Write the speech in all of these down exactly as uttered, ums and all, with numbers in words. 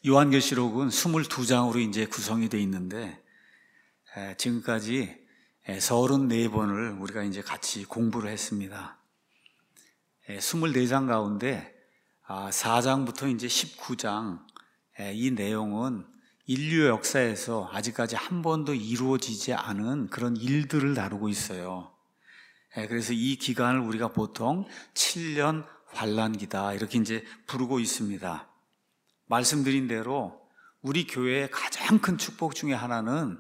요한계시록은 이십이 장으로 이제 구성이 되어 있는데, 지금까지 삼십사 번을 우리가 이제 같이 공부를 했습니다. 이십사 장 가운데 사 장부터 이제 십구 장, 이 내용은 인류 역사에서 아직까지 한 번도 이루어지지 않은 그런 일들을 다루고 있어요. 그래서 이 기간을 우리가 보통 칠 년 환란기다 이렇게 이제 부르고 있습니다. 말씀드린 대로 우리 교회의 가장 큰 축복 중에 하나는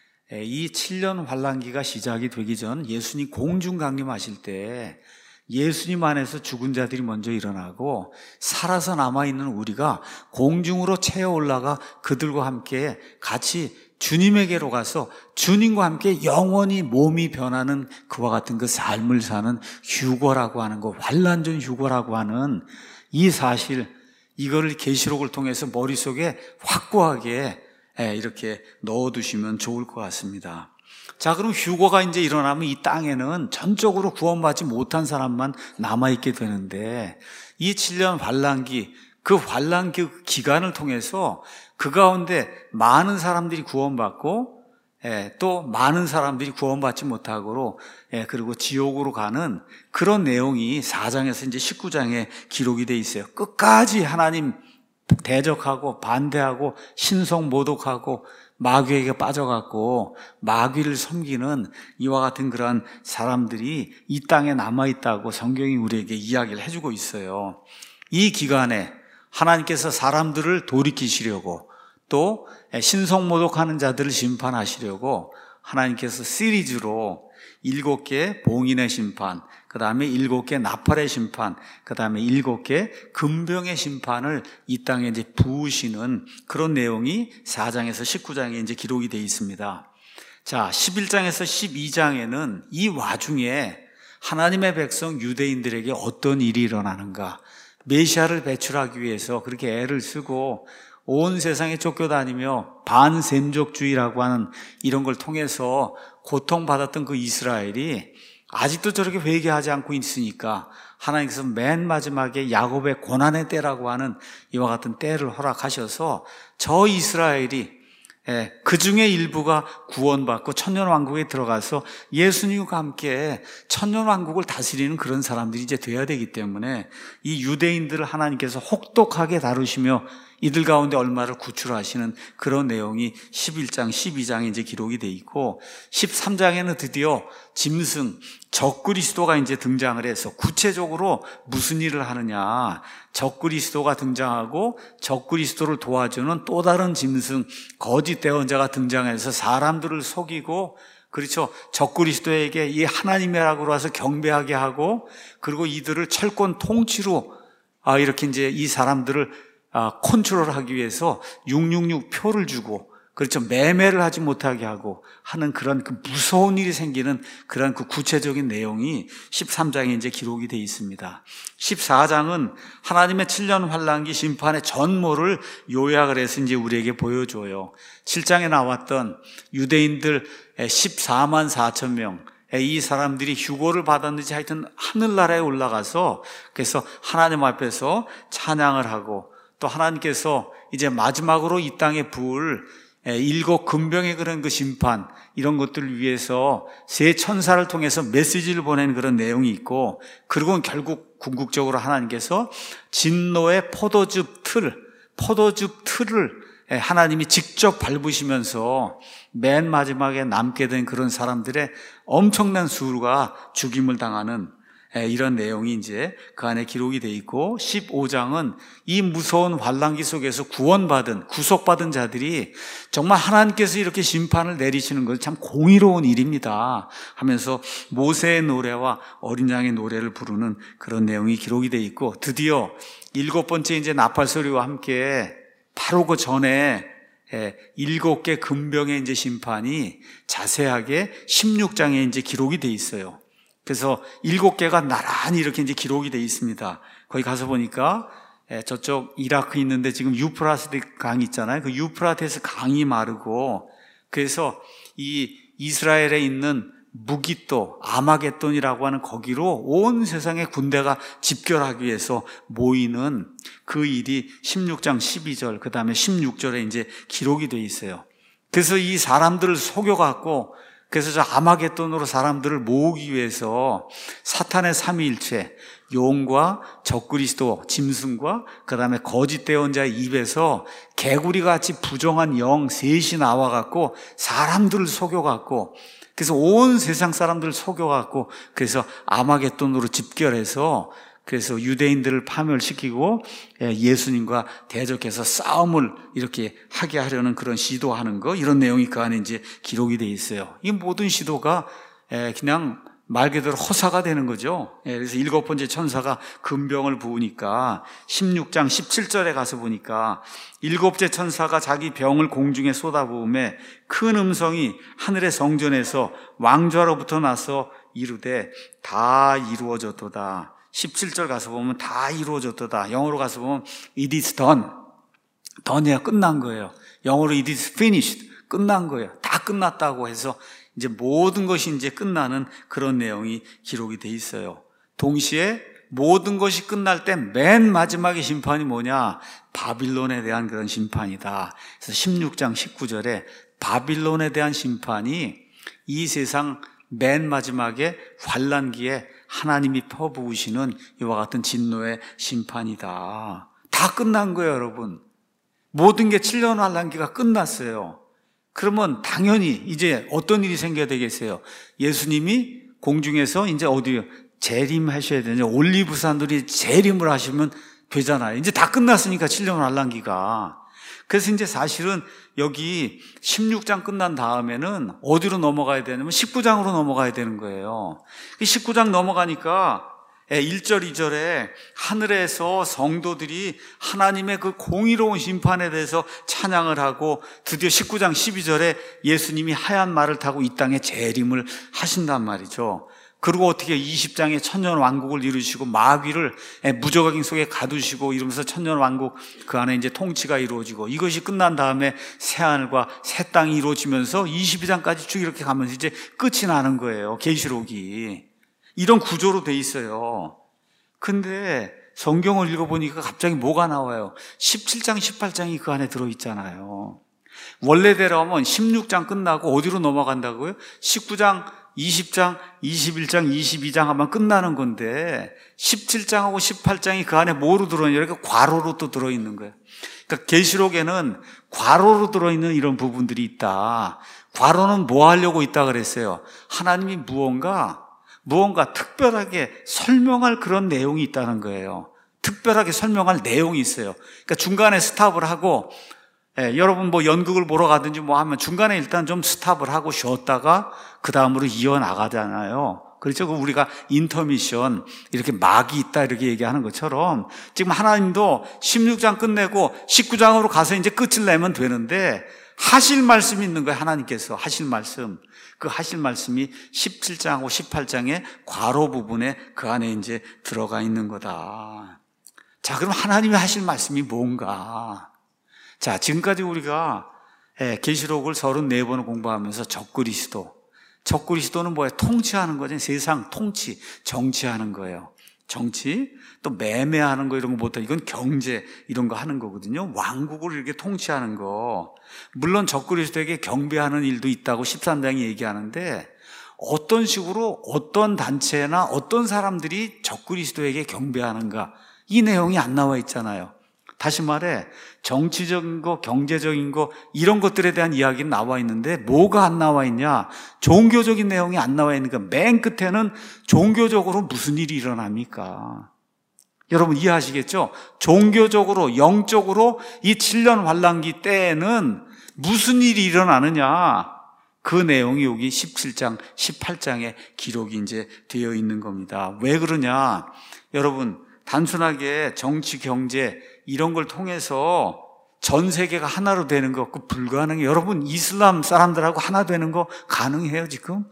이 칠 년 환란기가 시작이 되기 전 예수님 공중 강림하실 때 예수님 안에서 죽은 자들이 먼저 일어나고 살아서 남아있는 우리가 공중으로 채어 올라가 그들과 함께 같이 주님에게로 가서 주님과 함께 영원히 몸이 변하는 그와 같은 그 삶을 사는 휴거라고 하는 거, 환란 전 휴거라고 하는 이 사실, 이거를 계시록을 통해서 머릿속에 확고하게 이렇게 넣어두시면 좋을 것 같습니다. 자, 그럼 휴거가 이제 일어나면 이 땅에는 전적으로 구원받지 못한 사람만 남아있게 되는데, 이 칠 년 환란기, 그 환란기 기간을 통해서 그 가운데 많은 사람들이 구원받고, 예, 또 많은 사람들이 구원받지 못하고, 예, 그리고 지옥으로 가는 그런 내용이 사 장에서 이제 십구 장에 기록이 돼 있어요. 끝까지 하나님 대적하고 반대하고 신성 모독하고 마귀에게 빠져갖고 마귀를 섬기는 이와 같은 그런 사람들이 이 땅에 남아있다고 성경이 우리에게 이야기를 해주고 있어요. 이 기간에 하나님께서 사람들을 돌이키시려고, 또 신성 모독하는 자들을 심판하시려고 하나님께서 시리즈로 일곱 개 봉인의 심판, 그 다음에 일곱 개 나팔의 심판, 그 다음에 일곱 개 금병의 심판을 이 땅에 이제 부으시는 그런 내용이 사 장에서 십구 장에 이제 기록이 되어 있습니다. 자, 십일 장에서 십이 장에는 이 와중에 하나님의 백성 유대인들에게 어떤 일이 일어나는가, 메시아를 배출하기 위해서 그렇게 애를 쓰고 온 세상에 쫓겨다니며 반셈족주의라고 하는 이런 걸 통해서 고통받았던 그 이스라엘이 아직도 저렇게 회개하지 않고 있으니까 하나님께서 맨 마지막에 야곱의 고난의 때라고 하는 이와 같은 때를 허락하셔서 저 이스라엘이 그 중에 일부가 구원받고 천년왕국에 들어가서 예수님과 함께 천년왕국을 다스리는 그런 사람들이 이제 돼야 되기 때문에 이 유대인들을 하나님께서 혹독하게 다루시며 이들 가운데 얼마를 구출하시는 그런 내용이 십일 장, 십이 장에 이제 기록이 돼 있고, 십삼 장에는 드디어 짐승, 적그리스도가 이제 등장을 해서 구체적으로 무슨 일을 하느냐, 적그리스도가 등장하고 적그리스도를 도와주는 또 다른 짐승, 거짓 대언자가 등장해서 사람들을 속이고, 그렇죠, 적그리스도에게 이 하나님이라고 해서 경배하게 하고, 그리고 이들을 철권 통치로 아 이렇게 이제 이 사람들을 아, 컨트롤하기 위해서 육육육 표를 주고, 그렇죠, 매매를 하지 못하게 하고 하는 그런 그 무서운 일이 생기는 그런 그 구체적인 내용이 십삼 장에 이제 기록이 되어 있습니다. 십사 장은 하나님의 칠 년 환란기 심판의 전모를 요약을 해서 이제 우리에게 보여줘요. 칠 장에 나왔던 유대인들 십사만 사천 명, 이 사람들이 휴거를 받았는지 하여튼 하늘나라에 올라가서 그래서 하나님 앞에서 찬양을 하고, 또 하나님께서 이제 마지막으로 이 땅에 부을 일곱 금병의 그런 그 심판, 이런 것들을 위해서 세 천사를 통해서 메시지를 보내는 그런 내용이 있고, 그리고 결국 궁극적으로 하나님께서 진노의 포도즙 틀, 포도즙 틀을 하나님이 직접 밟으시면서 맨 마지막에 남게 된 그런 사람들의 엄청난 수가 죽임을 당하는 이런 내용이 이제 그 안에 기록이 되어 있고, 십오 장은 이 무서운 환란기 속에서 구원받은, 구속받은 자들이 정말 하나님께서 이렇게 심판을 내리시는 것은 참 공의로운 일입니다 하면서 모세의 노래와 어린 양의 노래를 부르는 그런 내용이 기록이 되어 있고, 드디어 일곱 번째 이제 나팔 소리와 함께 바로 그 전에 일곱 개 금병의 이제 심판이 자세하게 십육 장에 이제 기록이 되어 있어요. 그래서 일곱 개가 나란히 이렇게 이제 기록이 되어 있습니다. 거기 가서 보니까 저쪽 이라크 있는데 지금 유프라테 강이 있잖아요. 그 유프라테스 강이 마르고, 그래서 이 이스라엘에 있는 무기또, 아마겟돈이라고 하는 거기로 온 세상의 군대가 집결하기 위해서 모이는 그 일이 십육 장 십이 절, 그 다음에 십육 절에 이제 기록이 되어 있어요. 그래서 이 사람들을 속여갖고, 그래서 저 아마겟돈으로 사람들을 모으기 위해서 사탄의 삼위일체, 용과 적그리스도, 짐승과 그 다음에 거짓 대언자의 입에서 개구리같이 부정한 영 셋이 나와갖고 사람들을 속여갖고, 그래서 온 세상 사람들을 속여갖고, 그래서 아마겟돈으로 집결해서 그래서 유대인들을 파멸시키고 예수님과 대적해서 싸움을 이렇게 하게 하려는 그런 시도하는 거, 이런 내용이 그 안에 이제 기록이 되어 있어요. 이 모든 시도가 그냥 말 그대로 허사가 되는 거죠. 그래서 일곱 번째 천사가 금병을 부으니까 십육 장 십칠 절에 가서 보니까 일곱째 천사가 자기 병을 공중에 쏟아부음에 큰 음성이 하늘의 성전에서 왕좌로부터 나서 이르되 다 이루어졌도다. 십칠 절 가서 보면 다 이루어졌도다. 영어로 가서 보면 it is done. done이야 끝난 거예요. 영어로 it is finished. 끝난 거예요. 다 끝났다고 해서 이제 모든 것이 이제 끝나는 그런 내용이 기록이 돼 있어요. 동시에 모든 것이 끝날 때 맨 마지막의 심판이 뭐냐? 바빌론에 대한 그런 심판이다. 그래서 십육 장 십구 절에 바빌론에 대한 심판이 이 세상 맨 마지막에 환난기에 하나님이 퍼부으시는 이와 같은 진노의 심판이다. 다 끝난 거예요, 여러분. 모든 게 칠 년 환난기가 끝났어요. 그러면 당연히 이제 어떤 일이 생겨야 되겠어요? 예수님이 공중에서 이제 어디요? 재림하셔야 되냐? 올리브산들이 재림을 하시면 되잖아요. 이제 다 끝났으니까 칠 년 환난기가. 그래서 이제 사실은 여기 십육 장 끝난 다음에는 어디로 넘어가야 되냐면 십구 장으로 넘어가야 되는 거예요. 십구 장 넘어가니까 일 절, 이 절에 하늘에서 성도들이 하나님의 그 공의로운 심판에 대해서 찬양을 하고 드디어 십구 장 십이 절에 예수님이 하얀 말을 타고 이 땅에 재림을 하신단 말이죠. 그리고 어떻게 이십 장에 천년 왕국을 이루시고 마귀를 무저각인 속에 가두시고 이러면서 천년 왕국 그 안에 이제 통치가 이루어지고 이것이 끝난 다음에 새하늘과 새 땅이 이루어지면서 이십이 장까지 쭉 이렇게 가면서 이제 끝이 나는 거예요. 계시록이. 이런 구조로 돼 있어요. 근데 성경을 읽어보니까 갑자기 뭐가 나와요? 십칠 장, 십팔 장이 그 안에 들어있잖아요. 원래대로 하면 십육 장 끝나고 어디로 넘어간다고요? 십구 장, 이십 장, 이십일 장, 이십이 장 하면 끝나는 건데 십칠 장하고 십팔 장이 그 안에 뭐로 들어있냐? 이렇게 괄호로 또 들어있는 거예요. 그러니까 계시록에는 괄호로 들어있는 이런 부분들이 있다. 괄호는 뭐 하려고 있다 그랬어요? 하나님이 무언가 무언가 특별하게 설명할 그런 내용이 있다는 거예요. 특별하게 설명할 내용이 있어요. 그러니까 중간에 스탑을 하고 예, 여러분 뭐 연극을 보러 가든지 뭐 하면 중간에 일단 좀 스탑을 하고 쉬었다가 그 다음으로 이어나가잖아요. 그렇죠? 우리가 인터미션 이렇게 막이 있다 이렇게 얘기하는 것처럼 지금 하나님도 십육 장 끝내고 십구 장으로 가서 이제 끝을 내면 되는데 하실 말씀이 있는 거예요. 하나님께서 하실 말씀. 그 하실 말씀이 십칠 장하고 십팔 장의 괄호 부분에 그 안에 이제 들어가 있는 거다. 자, 그럼 하나님이 하실 말씀이 뭔가? 자, 지금까지 우리가 계시록을 서른네 번을 공부하면서 적그리스도. 적그리스도는 뭐예요? 통치하는 거죠. 세상 통치, 정치하는 거예요. 정치, 또 매매하는 거 이런 거 못하 이건 경제 이런 거 하는 거거든요. 왕국을 이렇게 통치하는 거. 물론 적그리스도에게 경배하는 일도 있다고 십삼 장이 얘기하는데 어떤 식으로 어떤 단체나 어떤 사람들이 적그리스도에게 경배하는가 이 내용이 안 나와 있잖아요. 다시 말해 정치적인 거, 경제적인 거 이런 것들에 대한 이야기는 나와 있는데 뭐가 안 나와 있냐? 종교적인 내용이 안 나와 있는 거야. 맨 끝에는 종교적으로 무슨 일이 일어납니까? 여러분 이해하시겠죠? 종교적으로, 영적으로 이 칠 년 환난기 때에는 무슨 일이 일어나느냐? 그 내용이 여기 십칠 장, 십팔 장에 기록이 이제 되어 있는 겁니다. 왜 그러냐? 여러분 단순하게 정치, 경제 이런 걸 통해서 전 세계가 하나로 되는 거 그 불가능해요. 여러분 이슬람 사람들하고 하나 되는 거 가능해요 지금?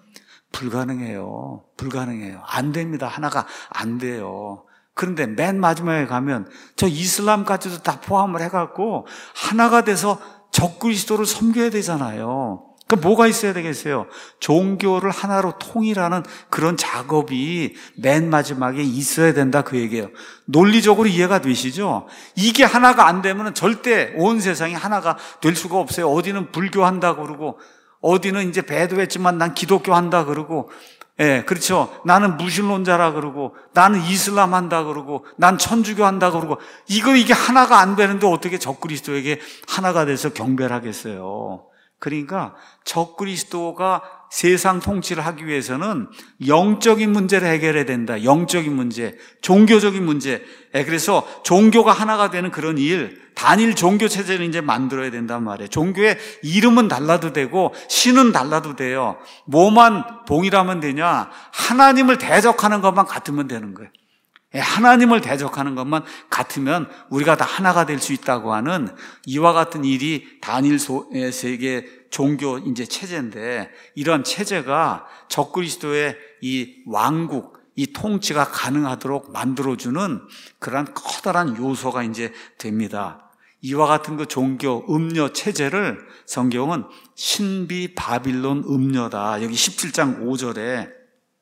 불가능해요. 불가능해요. 안 됩니다. 하나가 안 돼요. 그런데 맨 마지막에 가면 저 이슬람까지도 다 포함을 해갖고 하나가 돼서 적그리스도를 섬겨야 되잖아요. 그 뭐가 있어야 되겠어요? 종교를 하나로 통일하는 그런 작업이 맨 마지막에 있어야 된다 그 얘기예요. 논리적으로 이해가 되시죠? 이게 하나가 안 되면 절대 온 세상이 하나가 될 수가 없어요. 어디는 불교한다 그러고 어디는 이제 배도했지만 난 기독교 한다 그러고, 예, 그렇죠. 나는 무신론자라 그러고 나는 이슬람 한다 그러고 난 천주교 한다 그러고, 이거 이게 하나가 안 되는데 어떻게 적그리스도에게 하나가 돼서 경배하겠어요? 그러니까 적그리스도가 세상 통치를 하기 위해서는 영적인 문제를 해결해야 된다. 영적인 문제, 종교적인 문제. 그래서 종교가 하나가 되는 그런 일, 단일 종교 체제를 이제 만들어야 된단 말이에요. 종교의 이름은 달라도 되고 신은 달라도 돼요. 뭐만 동일하면 되냐? 하나님을 대적하는 것만 같으면 되는 거예요. 하나님을 대적하는 것만 같으면 우리가 다 하나가 될 수 있다고 하는 이와 같은 일이 단일 세계 종교 이제 체제인데, 이런 체제가 적그리스도의 이 왕국, 이 통치가 가능하도록 만들어주는 그러한 커다란 요소가 이제 됩니다. 이와 같은 그 종교 음녀 체제를 성경은 신비 바빌론 음녀다. 여기 십칠 장 오 절에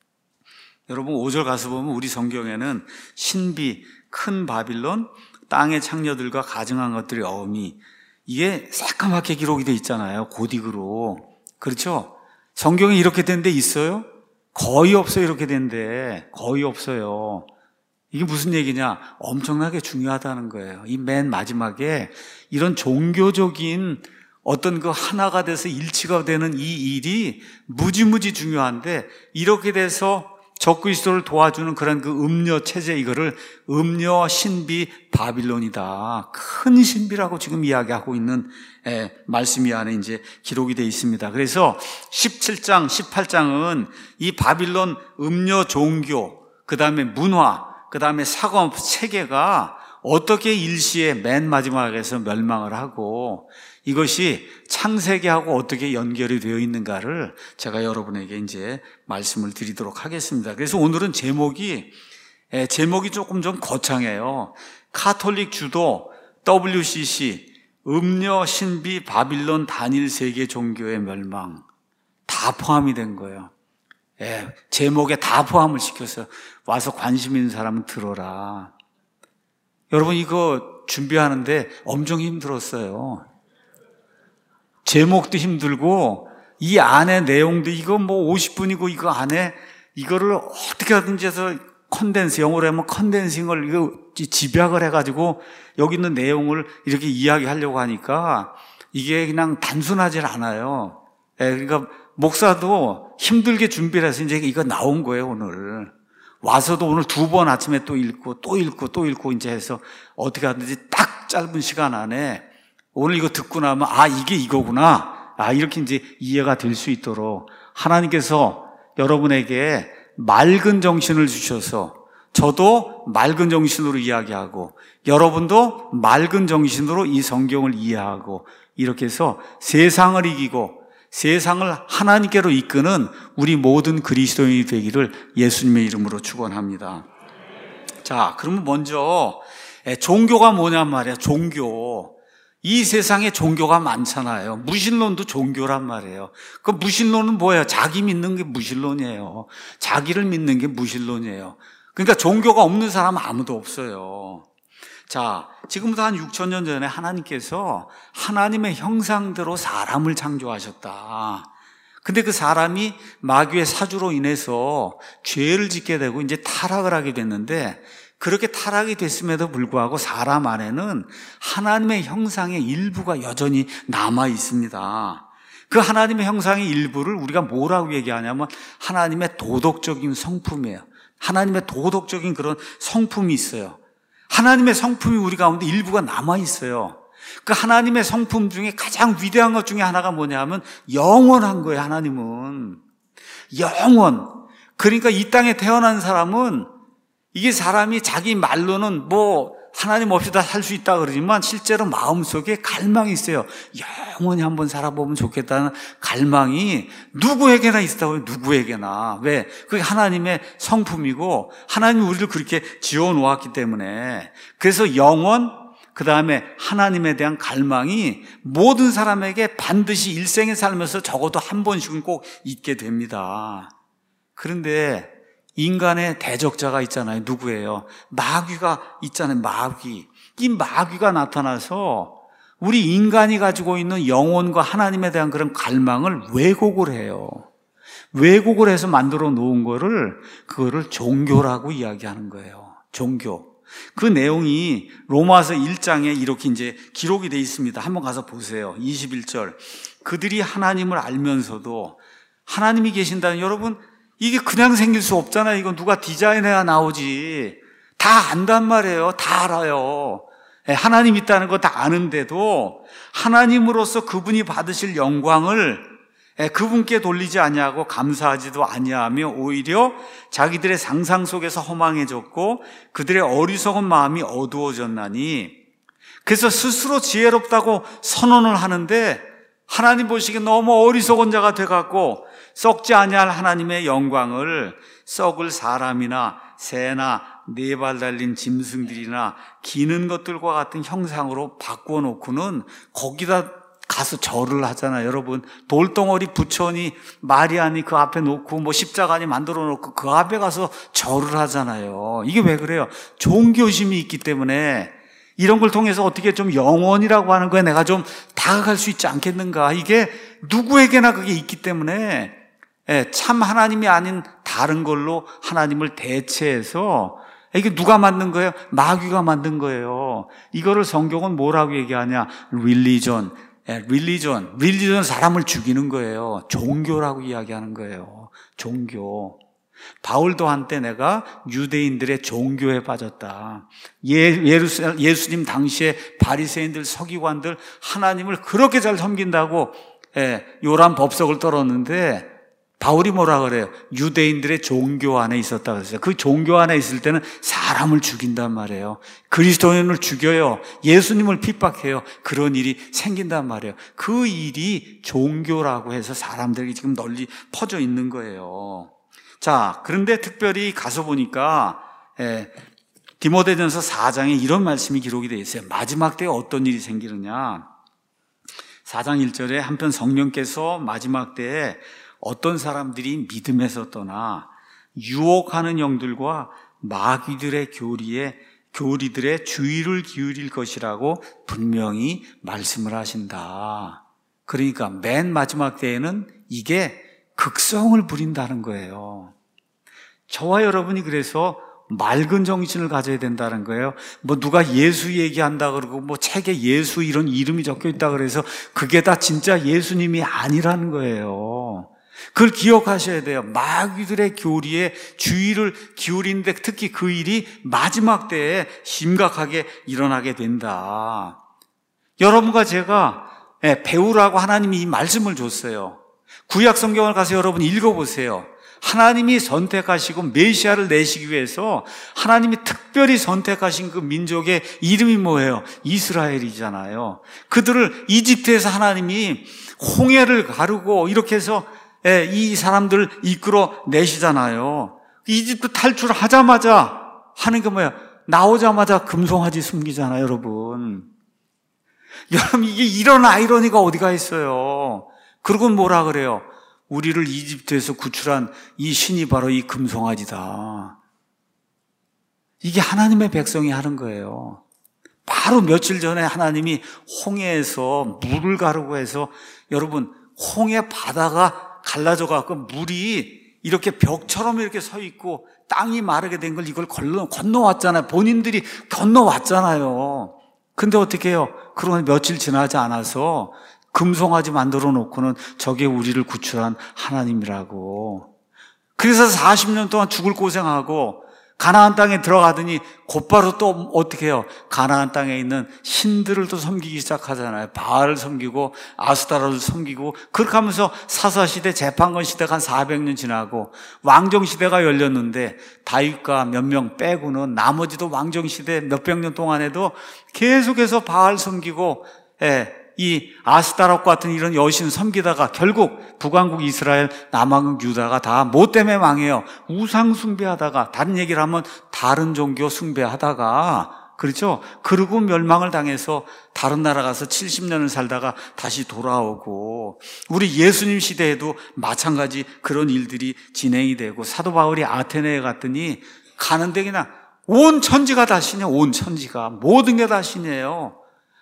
여러분 오 절 가서 보면 우리 성경에는 신비, 큰 바빌론, 땅의 창녀들과 가증한 것들의 어음이, 이게 새까맣게 기록이 돼 있잖아요. 고딕으로. 그렇죠? 성경에 이렇게 된 데 있어요? 거의 없어요. 이렇게 된 데 거의 없어요. 이게 무슨 얘기냐? 엄청나게 중요하다는 거예요. 이 맨 마지막에 이런 종교적인 어떤 그 하나가 돼서 일치가 되는 이 일이 무지무지 중요한데, 이렇게 돼서 적그리스도를 도와주는 그런 그 음녀 체제, 이거를 음녀 신비 바빌론이다. 큰 신비라고 지금 이야기하고 있는 에, 말씀이 안에 이제 기록이 되어 있습니다. 그래서 십칠 장, 십팔 장은 이 바빌론 음녀 종교, 그 다음에 문화, 그 다음에 사고 체계가 어떻게 일시에 맨 마지막에서 멸망을 하고 이것이 창세기하고 어떻게 연결이 되어 있는가를 제가 여러분에게 이제 말씀을 드리도록 하겠습니다. 그래서 오늘은 제목이, 제목이 조금 좀 거창해요. 카톨릭 주도 더블유씨씨, 음녀 신비 바빌론 단일 세계 종교의 멸망, 다 포함이 된 거예요. 예, 제목에 다 포함을 시켜서 와서 관심 있는 사람은 들어라. 여러분 이거 준비하는데 엄청 힘들었어요. 제목도 힘들고 이 안에 내용도, 이거 뭐 오십 분이고 이거 안에 이거를 어떻게 하든지 해서 컨덴스, 영어로 하면 컨덴싱을 이거 집약을 해가지고 여기 있는 내용을 이렇게 이야기하려고 하니까 이게 그냥 단순하지 않아요. 예, 그러니까 목사도 힘들게 준비를 해서 이제 이거 나온 거예요, 오늘. 와서도 오늘 두 번 아침에 또 읽고 또 읽고 또 읽고 이제 해서 어떻게 하든지 딱 짧은 시간 안에 오늘 이거 듣고 나면 아, 이게 이거구나. 아, 이렇게 이제 이해가 될 수 있도록 하나님께서 여러분에게 맑은 정신을 주셔서 저도 맑은 정신으로 이야기하고 여러분도 맑은 정신으로 이 성경을 이해하고 이렇게 해서 세상을 이기고 세상을 하나님께로 이끄는 우리 모든 그리스도인이 되기를 예수님의 이름으로 축원합니다. 자, 그러면 먼저 종교가 뭐냔 말이야. 종교. 이 세상에 종교가 많잖아요. 무신론도 종교란 말이에요. 그 무신론은 뭐예요? 자기 믿는 게 무신론이에요. 자기를 믿는 게 무신론이에요. 그러니까 종교가 없는 사람은 아무도 없어요. 자, 지금부터 한 육천 년 전에 하나님께서 하나님의 형상대로 사람을 창조하셨다. 근데 그 사람이 마귀의 사주로 인해서 죄를 짓게 되고 이제 타락을 하게 됐는데, 그렇게 타락이 됐음에도 불구하고 사람 안에는 하나님의 형상의 일부가 여전히 남아 있습니다. 그 하나님의 형상의 일부를 우리가 뭐라고 얘기하냐면 하나님의 도덕적인 성품이에요. 하나님의 도덕적인 그런 성품이 있어요. 하나님의 성품이 우리 가운데 일부가 남아 있어요. 그 하나님의 성품 중에 가장 위대한 것 중에 하나가 뭐냐 하면 영원한 거예요. 하나님은 영원. 그러니까 이 땅에 태어난 사람은, 이게 사람이 자기 말로는 뭐 하나님 없이 다 살 수 있다 그러지만 실제로 마음속에 갈망이 있어요. 영원히 한번 살아보면 좋겠다는 갈망이 누구에게나 있다고요. 누구에게나. 왜? 그게 하나님의 성품이고 하나님이 우리를 그렇게 지어놓았기 때문에. 그래서 영원, 그 다음에 하나님에 대한 갈망이 모든 사람에게 반드시 일생에 살면서 적어도 한 번씩은 꼭 있게 됩니다. 그런데 인간의 대적자가 있잖아요. 누구예요? 마귀가 있잖아요. 마귀. 이 마귀가 나타나서 우리 인간이 가지고 있는 영혼과 하나님에 대한 그런 갈망을 왜곡을 해요. 왜곡을 해서 만들어 놓은 거를, 그거를 종교라고 이야기하는 거예요. 종교. 그 내용이 로마서 일 장에 이렇게 이제 기록이 되어 있습니다. 한번 가서 보세요. 이십일 절. 그들이 하나님을 알면서도, 하나님이 계신다는, 여러분, 이게 그냥 생길 수 없잖아요. 이건 누가 디자인해야 나오지. 다 안단 말이에요. 다 알아요. 하나님 있다는 거 다 아는데도 하나님으로서 그분이 받으실 영광을 그분께 돌리지 아니하고 감사하지도 아니하며 오히려 자기들의 상상 속에서 허망해졌고 그들의 어리석은 마음이 어두워졌나니, 그래서 스스로 지혜롭다고 선언을 하는데 하나님 보시기에 너무 어리석은 자가 돼갖고 썩지 아니할 하나님의 영광을 썩을 사람이나 새나 네 발 달린 짐승들이나 기는 것들과 같은 형상으로 바꿔놓고는 거기다 가서 절을 하잖아요. 여러분, 돌덩어리 부처니 마리아니 그 앞에 놓고 뭐 십자가니 만들어 놓고 그 앞에 가서 절을 하잖아요. 이게 왜 그래요? 종교심이 있기 때문에. 이런 걸 통해서 어떻게 좀 영원이라고 하는 거에 내가 좀 다가갈 수 있지 않겠는가. 이게 누구에게나 그게 있기 때문에 참 하나님이 아닌 다른 걸로 하나님을 대체해서, 이게 누가 만든 거예요? 마귀가 만든 거예요. 이거를 성경은 뭐라고 얘기하냐? 릴리전. 릴리전. 릴리전 사람을 죽이는 거예요. 종교라고 이야기하는 거예요. 종교. 바울도 한때 내가 유대인들의 종교에 빠졌다. 예, 예루살렘, 예수님 당시에 바리새인들, 서기관들 하나님을 그렇게 잘 섬긴다고 예, 요란 법석을 떨었는데 바울이 뭐라 그래요? 유대인들의 종교 안에 있었다 그랬어요. 그 종교 안에 있을 때는 사람을 죽인단 말이에요. 그리스도인을 죽여요. 예수님을 핍박해요. 그런 일이 생긴단 말이에요. 그 일이 종교라고 해서 사람들이 지금 널리 퍼져 있는 거예요. 자, 그런데 특별히 가서 보니까 예, 디모데전서 사 장에 이런 말씀이 기록이 되어 있어요. 마지막 때에 어떤 일이 생기느냐. 사 장 일 절에 한편 성령께서 마지막 때에 어떤 사람들이 믿음에서 떠나 유혹하는 영들과 마귀들의 교리에 교리들의 주의를 기울일 것이라고 분명히 말씀을 하신다. 그러니까 맨 마지막 때에는 이게 극성을 부린다는 거예요. 저와 여러분이 그래서 맑은 정신을 가져야 된다는 거예요. 뭐 누가 예수 얘기한다 그러고 뭐 책에 예수 이런 이름이 적혀 있다 그래서 그게 다 진짜 예수님이 아니라는 거예요. 그걸 기억하셔야 돼요. 마귀들의 교리에 주의를 기울이는데 특히 그 일이 마지막 때에 심각하게 일어나게 된다. 여러분과 제가 배우라고 하나님이 이 말씀을 줬어요. 구약 성경을 가서 여러분 읽어보세요. 하나님이 선택하시고 메시아를 내시기 위해서 하나님이 특별히 선택하신 그 민족의 이름이 뭐예요? 이스라엘이잖아요. 그들을 이집트에서 하나님이 홍해를 가르고 이렇게 해서 이 사람들을 이끌어 내시잖아요. 이집트 탈출하자마자 하는 게 뭐야? 나오자마자 금송아지 숨기잖아요, 여러분. 여러분, 이게 이런 아이러니가 어디가 있어요? 그러고 뭐라 그래요? 우리를 이집트에서 구출한 이 신이 바로 이 금송아지다. 이게 하나님의 백성이 하는 거예요. 바로 며칠 전에 하나님이 홍해에서 물을 가르고 해서 여러분, 홍해 바다가 갈라져 갖고 물이 이렇게 벽처럼 이렇게 서 있고 땅이 마르게 된 걸 이걸 건너, 건너왔잖아요. 본인들이 건너왔잖아요. 근데 어떻게 해요? 그러고 며칠 지나지 않아서 금송아지 만들어 놓고는 저게 우리를 구출한 하나님이라고. 그래서 사십 년 동안 죽을 고생하고 가나안 땅에 들어가더니 곧바로 또 어떻게 해요? 가나안 땅에 있는 신들을 또 섬기기 시작하잖아요. 바알을 섬기고 아스타라를 섬기고 그렇게 하면서 사사시대 재판권 시대가 한 사백 년 지나고 왕정시대가 열렸는데 다윗과 몇 명 빼고는 나머지도 왕정시대 몇백 년 동안에도 계속해서 바알 섬기고 예, 이 아스타롯 같은 이런 여신 섬기다가 결국 북왕국 이스라엘, 남왕국 유다가 다 뭐 때문에 망해요? 우상 숭배하다가, 다른 얘기를 하면 다른 종교 숭배하다가 그렇죠? 그러고 멸망을 당해서 다른 나라 가서 칠십 년을 살다가 다시 돌아오고, 우리 예수님 시대에도 마찬가지 그런 일들이 진행이 되고, 사도 바울이 아테네에 갔더니 가는데 그냥 온 천지가 다 신이에요. 온 천지가 모든 게 다 신이에요.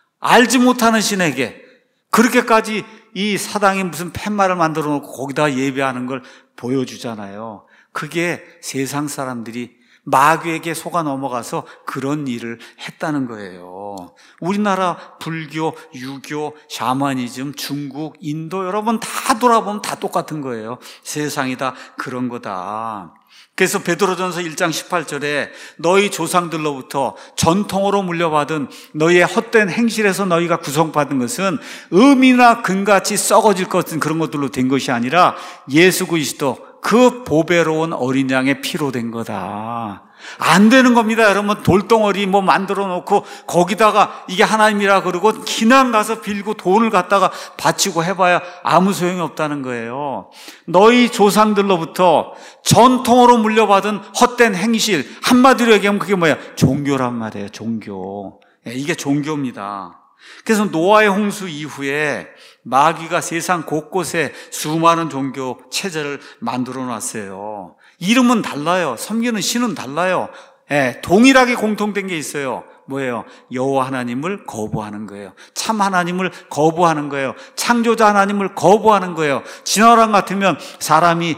알지 못하는 신에게 그렇게까지 이 사당이 무슨 팻말을 만들어 놓고 거기다 예배하는 걸 보여주잖아요. 그게 세상 사람들이 마귀에게 속아 넘어가서 그런 일을 했다는 거예요. 우리나라 불교, 유교, 샤머니즘, 중국, 인도 여러분 다 돌아보면 다 똑같은 거예요. 세상이 다 그런 거다. 그래서 베드로전서 일 장 십팔 절에 너희 조상들로부터 전통으로 물려받은 너희의 헛된 행실에서 너희가 구성받은 것은 음이나 금같이 썩어질 것 같은 그런 것들로 된 것이 아니라 예수 그리스도 그 보배로운 어린 양의 피로 된 거다. 안 되는 겁니다. 여러분 돌덩어리 뭐 만들어 놓고 거기다가 이게 하나님이라 그러고 기난 가서 빌고 돈을 갖다가 바치고 해봐야 아무 소용이 없다는 거예요. 너희 조상들로부터 전통으로 물려받은 헛된 행실, 한마디로 얘기하면 그게 뭐야? 종교란 말이에요. 종교. 이게 종교입니다. 그래서 노아의 홍수 이후에 마귀가 세상 곳곳에 수많은 종교 체제를 만들어 놨어요. 이름은 달라요. 섬기는 신은 달라요. 예, 동일하게 공통된 게 있어요. 뭐예요? 여호와 하나님을 거부하는 거예요. 참 하나님을 거부하는 거예요. 창조자 하나님을 거부하는 거예요. 진화론 같으면 사람이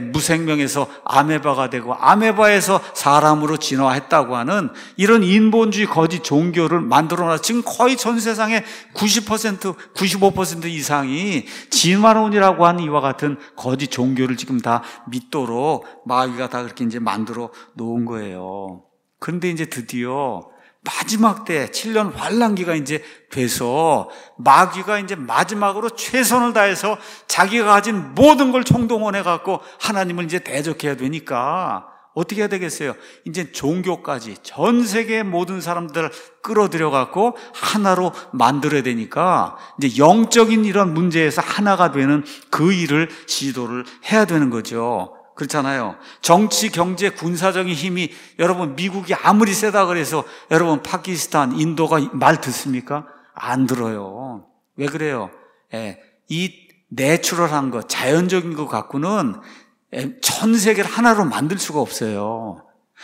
무생명에서 아메바가 되고 아메바에서 사람으로 진화했다고 하는 이런 인본주의 거짓 종교를 만들어놔서 지금 거의 전 세상의 구십 퍼센트, 구십오 퍼센트 이상이 진화론이라고 하는 이와 같은 거짓 종교를 지금 다 믿도록 마귀가 다 그렇게 이제 만들어 놓은 거예요. 그런데 이제 드디어 마지막 때 칠 년 환란기가 이제 돼서 마귀가 이제 마지막으로 최선을 다해서 자기가 가진 모든 걸 총동원해 갖고 하나님을 이제 대적해야 되니까 어떻게 해야 되겠어요? 이제 종교까지 전 세계의 모든 사람들을 끌어들여 갖고 하나로 만들어야 되니까 이제 영적인 이런 문제에서 하나가 되는 그 일을 시도를 해야 되는 거죠. 그렇잖아요. 정치, 경제, 군사적인 힘이 여러분 미국이 아무리 세다 그래서 여러분 파키스탄, 인도가 말 듣습니까? 안 들어요. 왜 그래요? 예, 이 내추럴한 것, 자연적인 것 갖고는 전 세계를 하나로 만들 수가 없어요.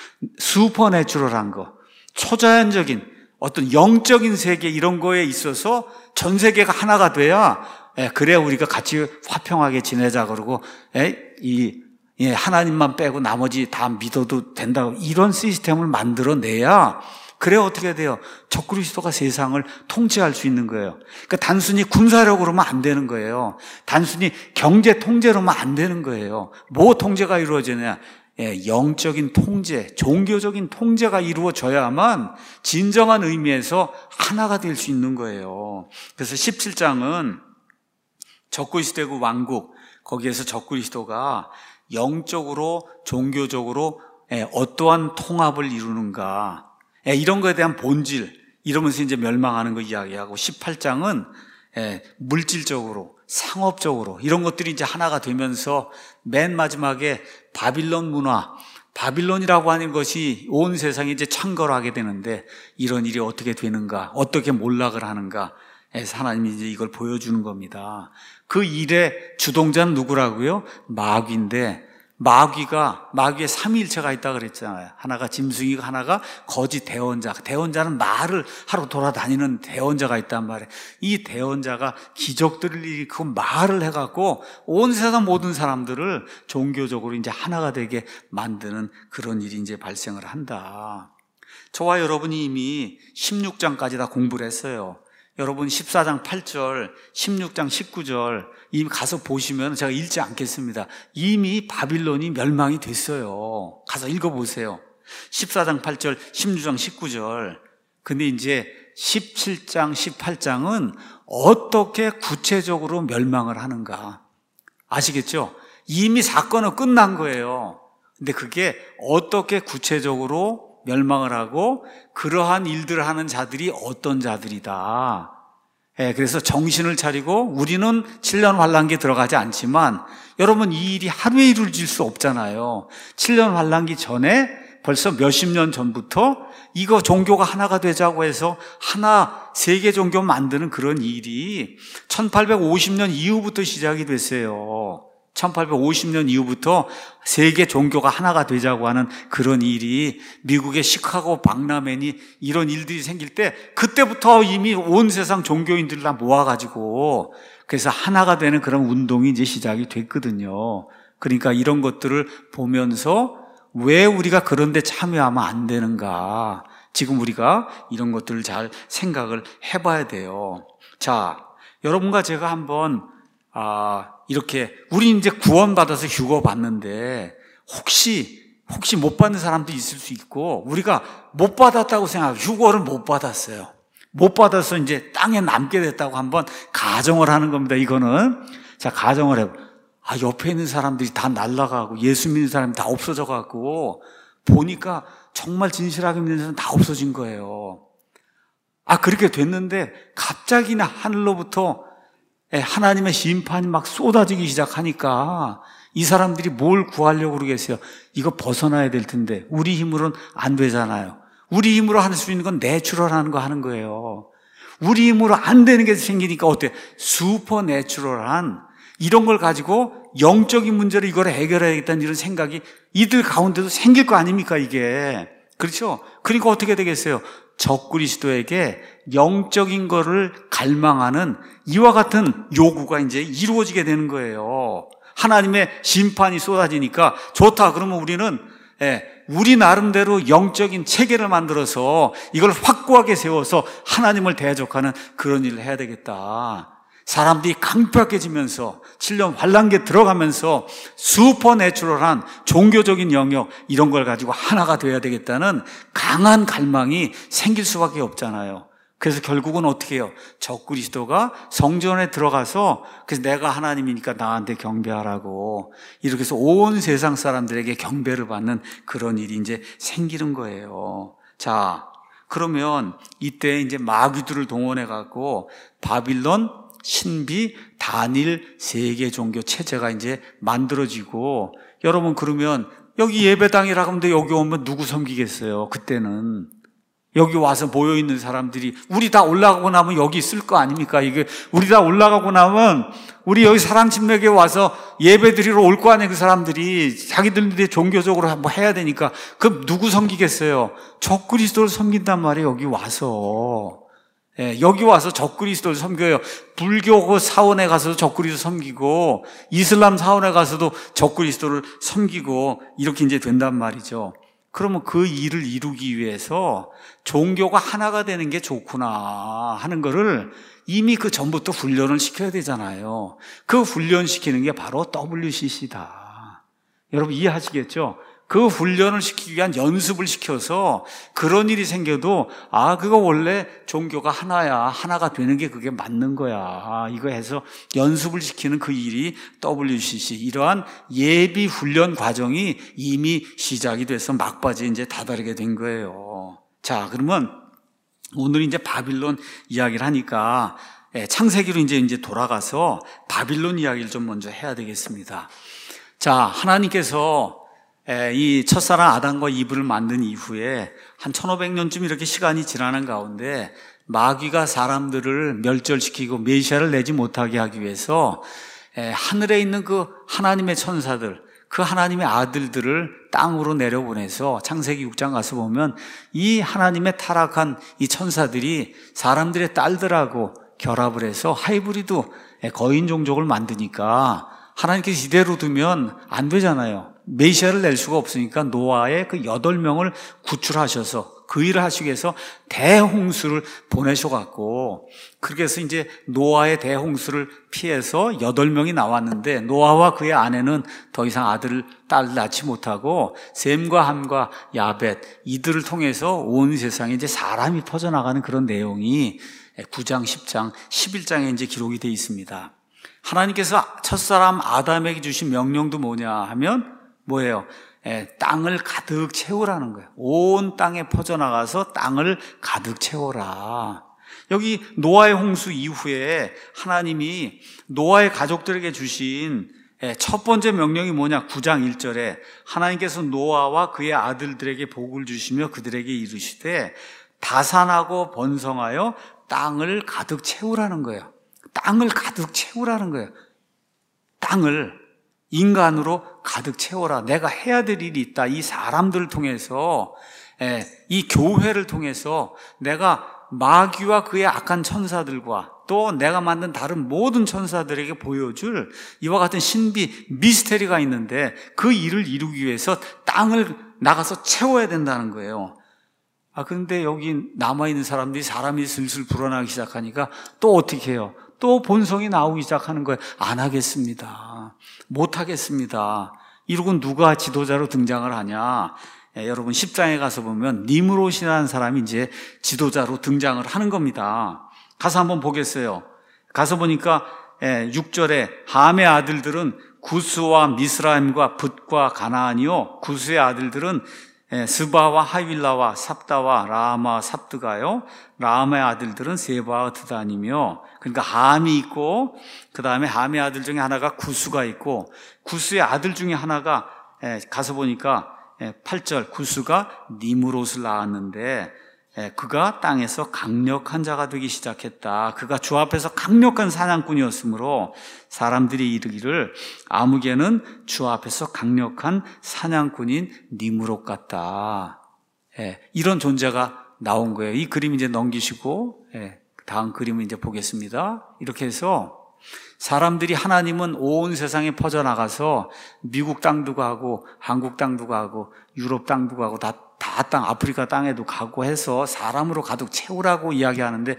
슈퍼 내추럴한 거, 초자연적인 어떤 영적인 세계 이런 거에 있어서 전 세계가 하나가 돼야 예, 그래야 우리가 같이 화평하게 지내자 그러고 예, 이 예, 하나님만 빼고 나머지 다 믿어도 된다고 이런 시스템을 만들어내야 그래야 어떻게 돼요? 적그리스도가 세상을 통치할 수 있는 거예요. 그러니까 단순히 군사력으로만 안 되는 거예요. 단순히 경제 통제로만 안 되는 거예요. 뭐 통제가 이루어지냐? 예, 영적인 통제, 종교적인 통제가 이루어져야만 진정한 의미에서 하나가 될 수 있는 거예요. 그래서 십칠 장은 적그리스도의 왕국, 거기에서 적그리스도가 영적으로 종교적으로 어떠한 통합을 이루는가 이런 거에 대한 본질 이러면서 이제 멸망하는 거 이야기하고 십팔 장은 물질적으로 상업적으로 이런 것들이 이제 하나가 되면서 맨 마지막에 바빌론 문화 바빌론이라고 하는 것이 온 세상에 이제 창궐을 하게 되는데 이런 일이 어떻게 되는가 어떻게 몰락을 하는가 하나님이 이제 이걸 보여주는 겁니다. 그 일의 주동자는 누구라고요? 마귀인데 마귀가 마귀의 삼위일체가 있다 그랬잖아요. 하나가 짐승이고 하나가 거짓 대언자. 대언자는 말을 하러 돌아다니는 대언자가 있단 말이에요. 이 대언자가 기적들을 일으키고 말을 해갖고 온 세상 모든 사람들을 종교적으로 이제 하나가 되게 만드는 그런 일이 이제 발생을 한다. 저와 여러분이 이미 십육 장까지 다 공부를 했어요. 여러분 십사 장 팔 절, 십육 장 십구 절 이미 가서 보시면 제가 읽지 않겠습니다. 이미 바빌론이 멸망이 됐어요. 가서 읽어보세요. 십사 장 팔 절, 십육 장 십구 절. 근데 이제 십칠 장, 십팔 장은 어떻게 구체적으로 멸망을 하는가 아시겠죠? 이미 사건은 끝난 거예요. 근데 그게 어떻게 구체적으로 멸망을 하고 그러한 일들을 하는 자들이 어떤 자들이다. 예, 그래서 정신을 차리고 우리는 칠 년 환란기에 들어가지 않지만 여러분 이 일이 하루에 이루어질 수 없잖아요. 칠 년 환란기 전에 벌써 몇십 년 전부터 이거 종교가 하나가 되자고 해서 하나 세계 종교 만드는 그런 일이 천팔백오십 년 이후부터 시작이 됐어요. 천팔백오십 년 이후부터 세계 종교가 하나가 되자고 하는 그런 일이 미국의 시카고 박람회니 이런 일들이 생길 때 그때부터 이미 온 세상 종교인들을 다 모아가지고 그래서 하나가 되는 그런 운동이 이제 시작이 됐거든요. 그러니까 이런 것들을 보면서 왜 우리가 그런 데 참여하면 안 되는가? 지금 우리가 이런 것들을 잘 생각을 해봐야 돼요. 자, 여러분과 제가 한번 아, 이렇게 우리 이제 구원받아서 휴거 받는데 혹시 혹시 못 받는 사람도 있을 수 있고 우리가 못 받았다고 생각하고 휴거를 못 받았어요. 못 받아서 이제 땅에 남게 됐다고 한번 가정을 하는 겁니다. 이거는 자 가정을 해. 아 옆에 있는 사람들이 다 날아가고 예수 믿는 사람이 다 없어져 갖고 보니까 정말 진실하게 믿는 사람 다 없어진 거예요. 아 그렇게 됐는데 갑자기나 하늘로부터 하나님의 심판이 막 쏟아지기 시작하니까 이 사람들이 뭘 구하려고 그러겠어요? 이거 벗어나야 될 텐데 우리 힘으로는 안 되잖아요. 우리 힘으로 할 수 있는 건 내추럴하는 거 하는 거예요. 우리 힘으로 안 되는 게 생기니까 어때? 슈퍼내추럴한 이런 걸 가지고 영적인 문제를 이걸 해결해야겠다는 이런 생각이 이들 가운데도 생길 거 아닙니까 이게. 그렇죠? 그러니까 어떻게 되겠어요? 적그리스도에게 영적인 거를 갈망하는 이와 같은 요구가 이제 이루어지게 되는 거예요. 하나님의 심판이 쏟아지니까 좋다. 그러면 우리는 예, 우리 나름대로 영적인 체계를 만들어서 이걸 확고하게 세워서 하나님을 대적하는 그런 일을 해야 되겠다. 사람들이 강팍해지면서 칠 년 환란기에 들어가면서 슈퍼내추럴한 종교적인 영역 이런 걸 가지고 하나가 돼야 되겠다는 강한 갈망이 생길 수밖에 없잖아요. 그래서 결국은 어떻게 해요? 적그리스도가 성전에 들어가서 그래서 내가 하나님이니까 나한테 경배하라고 이렇게 해서 온 세상 사람들에게 경배를 받는 그런 일이 이제 생기는 거예요. 자, 그러면 이때 이제 마귀들을 동원해 갖고 바빌론 신비, 단일, 세계 종교 체제가 이제 만들어지고 여러분 그러면 여기 예배당이라고 하면 여기 오면 누구 섬기겠어요? 그때는 여기 와서 모여있는 사람들이 우리 다 올라가고 나면 여기 있을 거 아닙니까? 이게 우리 다 올라가고 나면 우리 여기 사랑침례교회 와서 예배 드리러 올 거 아니에요? 그 사람들이 자기들이 종교적으로 뭐 해야 되니까 그럼 누구 섬기겠어요? 적그리스도를 섬긴단 말이에요. 여기 와서 예, 여기 와서 적그리스도를 섬겨요. 불교 사원에 가서도 적그리스도 섬기고 이슬람 사원에 가서도 적그리스도를 섬기고 이렇게 이제 된단 말이죠. 그러면 그 일을 이루기 위해서 종교가 하나가 되는 게 좋구나 하는 거를 이미 그 전부터 훈련을 시켜야 되잖아요. 그 훈련시키는 게 바로 더블유씨씨다. 여러분 이해하시겠죠? 그 훈련을 시키기 위한 연습을 시켜서 그런 일이 생겨도 아 그거 원래 종교가 하나야. 하나가 되는 게 그게 맞는 거야. 이거 해서 연습을 시키는 그 일이 더블유씨씨 이러한 예비 훈련 과정이 이미 시작이 돼서 막바지에 이제 다다르게 된 거예요. 자 그러면 오늘 이제 바빌론 이야기를 하니까 창세기로 이제 이제 돌아가서 바빌론 이야기를 좀 먼저 해야 되겠습니다. 자 하나님께서 이 첫사람 아담과 이브를 만든 이후에 한 천오백 년쯤 이렇게 시간이 지나는 가운데 마귀가 사람들을 멸절시키고 메시아를 내지 못하게 하기 위해서 하늘에 있는 그 하나님의 천사들, 그 하나님의 아들들을 땅으로 내려보내서 창세기 육 장 가서 보면 이 하나님의 타락한 이 천사들이 사람들의 딸들하고 결합을 해서 하이브리드 거인 종족을 만드니까 하나님께서 이대로 두면 안 되잖아요. 메시아를 낼 수가 없으니까 노아의 그 여덟 명을 구출하셔서 그 일을 하시기 위해서 대홍수를 보내셔갖고 그렇게 해서 이제 노아의 대홍수를 피해서 여덟 명이 나왔는데 노아와 그의 아내는 더 이상 아들을 딸을 낳지 못하고 셈과 함과 야벳 이들을 통해서 온 세상에 이제 사람이 퍼져나가는 그런 내용이 구 장, 십 장, 십일 장에 이제 기록이 되어 있습니다. 하나님께서 첫사람 아담에게 주신 명령도 뭐냐 하면 뭐예요? 예, 땅을 가득 채우라는 거예요. 온 땅에 퍼져나가서 땅을 가득 채워라. 여기 노아의 홍수 이후에 하나님이 노아의 가족들에게 주신 첫 번째 명령이 뭐냐? 구 장 일 절에 하나님께서 노아와 그의 아들들에게 복을 주시며 그들에게 이르시되 다산하고 번성하여 땅을 가득 채우라는 거예요. 땅을 가득 채우라는 거예요. 땅을 인간으로 가득 채워라. 내가 해야 될 일이 있다. 이 사람들을 통해서, 이 교회를 통해서 내가 마귀와 그의 악한 천사들과 또 내가 만든 다른 모든 천사들에게 보여줄 이와 같은 신비, 미스테리가 있는데 그 일을 이루기 위해서 땅을 나가서 채워야 된다는 거예요. 아, 그런데 여기 남아있는 사람들이 사람이 슬슬 불어나기 시작하니까 또 어떻게 해요? 또 본성이 나오기 시작하는 거예요. 안 하겠습니다. 못 하겠습니다. 이러고 누가 지도자로 등장을 하냐? 예, 여러분 십 장에 가서 보면 니므롯이라는 사람이 이제 지도자로 등장을 하는 겁니다. 가서 한번 보겠어요. 가서 보니까 예, 육 절에 함의 아들들은 구스와 미스라임과 붓과 가나안이요, 구스의 아들들은 예, 스바와 하윌라와 삽다와 라마 삽드가요, 라마의 아들들은 세바와 드단이며, 그러니까 함이 있고 그 다음에 함의 아들 중에 하나가 구스가 있고, 구스의 아들 중에 하나가 예, 가서 보니까 팔 절 구스가 니므롯을 낳았는데 그가 땅에서 강력한 자가 되기 시작했다. 그가 주 앞에서 강력한 사냥꾼이었으므로 사람들이 이르기를 아무개는 주 앞에서 강력한 사냥꾼인 니므롯 같다. 이런 존재가 나온 거예요. 이 그림 이제 넘기시고 다음 그림을 이제 보겠습니다. 이렇게 해서 사람들이 하나님은 온 세상에 퍼져나가서 미국 땅도 가고 한국 땅도 가고 유럽 땅도 가고 다, 다 땅, 아프리카 땅에도 가고 해서 사람으로 가득 채우라고 이야기하는데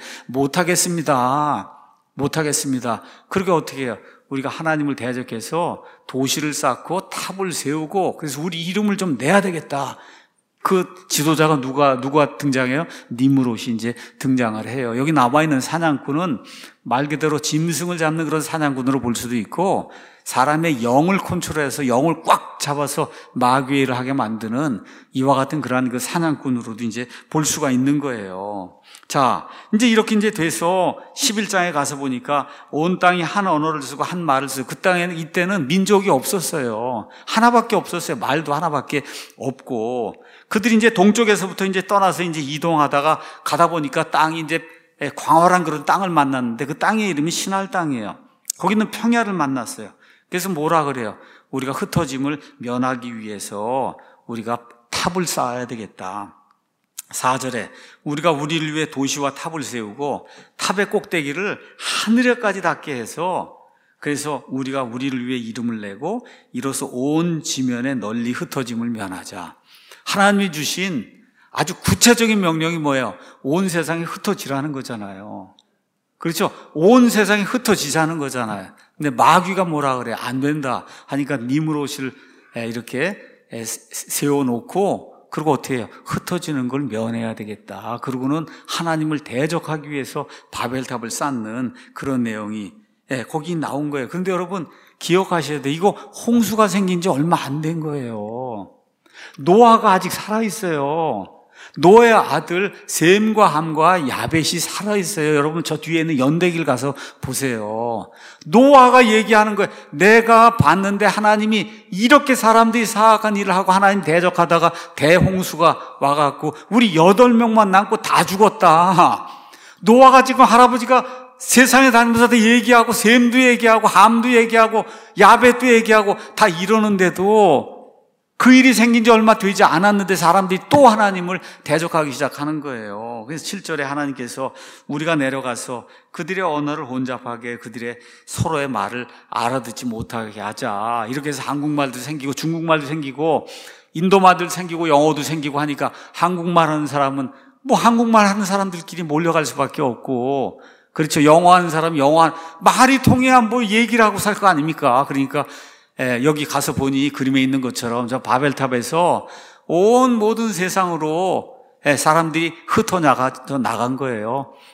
못하겠습니다. 못하겠습니다. 그러니까 어떻게 해요? 우리가 하나님을 대적해서 도시를 쌓고 탑을 세우고 그래서 우리 이름을 좀 내야 되겠다. 그 지도자가 누가, 누가 등장해요? 니므롯이 이제 등장을 해요. 여기 남아있는 사냥꾼은 말 그대로 짐승을 잡는 그런 사냥꾼으로 볼 수도 있고, 사람의 영을 컨트롤해서 영을 꽉 잡아서 마귀의 일을 하게 만드는 이와 같은 그러한 그 사냥꾼으로도 이제 볼 수가 있는 거예요. 자, 이제 이렇게 이제 돼서 십일 장에 가서 보니까 온 땅이 한 언어를 쓰고 한 말을 쓰고, 그 땅에는 이때는 민족이 없었어요. 하나밖에 없었어요. 말도 하나밖에 없고, 그들이 이제 동쪽에서부터 이제 떠나서 이제 이동하다가 가다 보니까 땅이 이제 광활한 그런 땅을 만났는데 그 땅의 이름이 신할 땅이에요. 거기는 평야를 만났어요. 그래서 뭐라 그래요? 우리가 흩어짐을 면하기 위해서 우리가 탑을 쌓아야 되겠다. 사 절에 우리가 우리를 위해 도시와 탑을 세우고 탑의 꼭대기를 하늘에까지 닿게 해서, 그래서 우리가 우리를 위해 이름을 내고 이로써 온 지면에 널리 흩어짐을 면하자. 하나님이 주신 아주 구체적인 명령이 뭐예요? 온 세상이 흩어지라는 거잖아요. 그렇죠? 온 세상이 흩어지자는 거잖아요. 근데 마귀가 뭐라 그래? 안 된다 하니까 니므롯을 이렇게 세워놓고, 그리고 어떻게 해요? 흩어지는 걸 면해야 되겠다. 그러고는 하나님을 대적하기 위해서 바벨탑을 쌓는 그런 내용이 거기 나온 거예요. 그런데 여러분 기억하셔야 돼요. 이거 홍수가 생긴 지 얼마 안 된 거예요. 노아가 아직 살아있어요. 노아의 아들 셈과 함과 야벳이 살아있어요. 여러분 저 뒤에 있는 연대기를 가서 보세요. 노아가 얘기하는 거예요. 내가 봤는데 하나님이 이렇게 사람들이 사악한 일을 하고 하나님 대적하다가 대홍수가 와갖고 우리 여덟 명만 남고 다 죽었다. 노아가 지금 할아버지가 세상에 다니면서 다 얘기하고 셈도 얘기하고 함도 얘기하고 야벳도 얘기하고 다 이러는데도 그 일이 생긴 지 얼마 되지 않았는데 사람들이 또 하나님을 대적하기 시작하는 거예요. 그래서 칠 절에 하나님께서 우리가 내려가서 그들의 언어를 혼잡하게, 그들의 서로의 말을 알아듣지 못하게 하자. 이렇게 해서 한국말도 생기고 중국말도 생기고 인도말도 생기고 영어도 생기고 하니까 한국말 하는 사람은 뭐 한국말 하는 사람들끼리 몰려갈 수밖에 없고, 그렇죠. 영어 하는 사람 영어 말이 통해야 뭐 얘기를 하고 살 거 아닙니까? 그러니까 예, 여기 가서 보니 그림에 있는 것처럼 저 바벨탑에서 온 모든 세상으로 예, 사람들이 흩어나가 나간 거예요.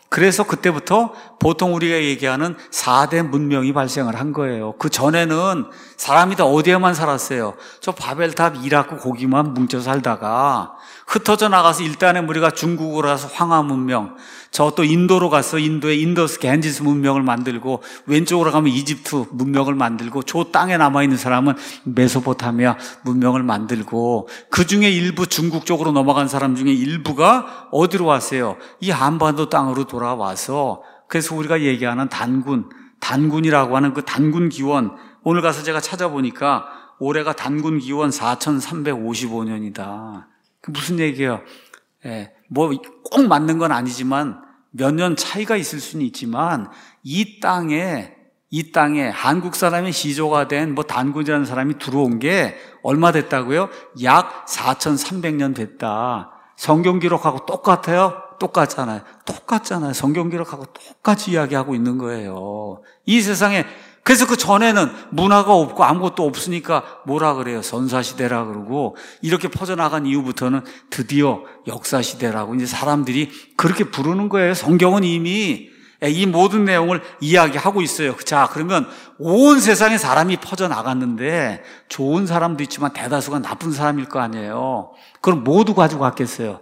그래서 그때부터 보통 우리가 얘기하는 사 대 문명이 발생을 한 거예요. 그 전에는 사람이 다 어디에만 살았어요? 저 바벨탑 이라크 거기만 뭉쳐 살다가 흩어져 나가서 일단은 우리가 중국으로 가서 황하 문명, 저 또 인도로 가서 인도의 인더스 겐지스 문명을 만들고, 왼쪽으로 가면 이집트 문명을 만들고, 저 땅에 남아있는 사람은 메소포타미아 문명을 만들고, 그 중에 일부 중국 쪽으로 넘어간 사람 중에 일부가 어디로 왔어요? 이 한반도 땅으로 돌아와서, 그래서 우리가 얘기하는 단군, 단군이라고 하는 그 단군 기원, 오늘 가서 제가 찾아보니까 올해가 단군 기원 사천삼백오십오 년이다. 그 무슨 얘기예요? 예, 뭐 꼭 맞는 건 아니지만 몇 년 차이가 있을 수는 있지만 이 땅에 이 땅에 한국 사람의 시조가 된 뭐 단군이라는 사람이 들어온 게 얼마 됐다고요? 약 사천삼백 년 됐다. 성경 기록하고 똑같아요? 똑같잖아요. 똑같잖아요. 성경 기록하고 똑같이 이야기하고 있는 거예요. 이 세상에. 그래서 그 전에는 문화가 없고 아무것도 없으니까 뭐라 그래요? 선사시대라 그러고, 이렇게 퍼져나간 이후부터는 드디어 역사시대라고 이제 사람들이 그렇게 부르는 거예요. 성경은 이미 이 모든 내용을 이야기하고 있어요. 자, 그러면 온 세상에 사람이 퍼져나갔는데 좋은 사람도 있지만 대다수가 나쁜 사람일 거 아니에요. 그럼 모두 가지고 갔겠어요.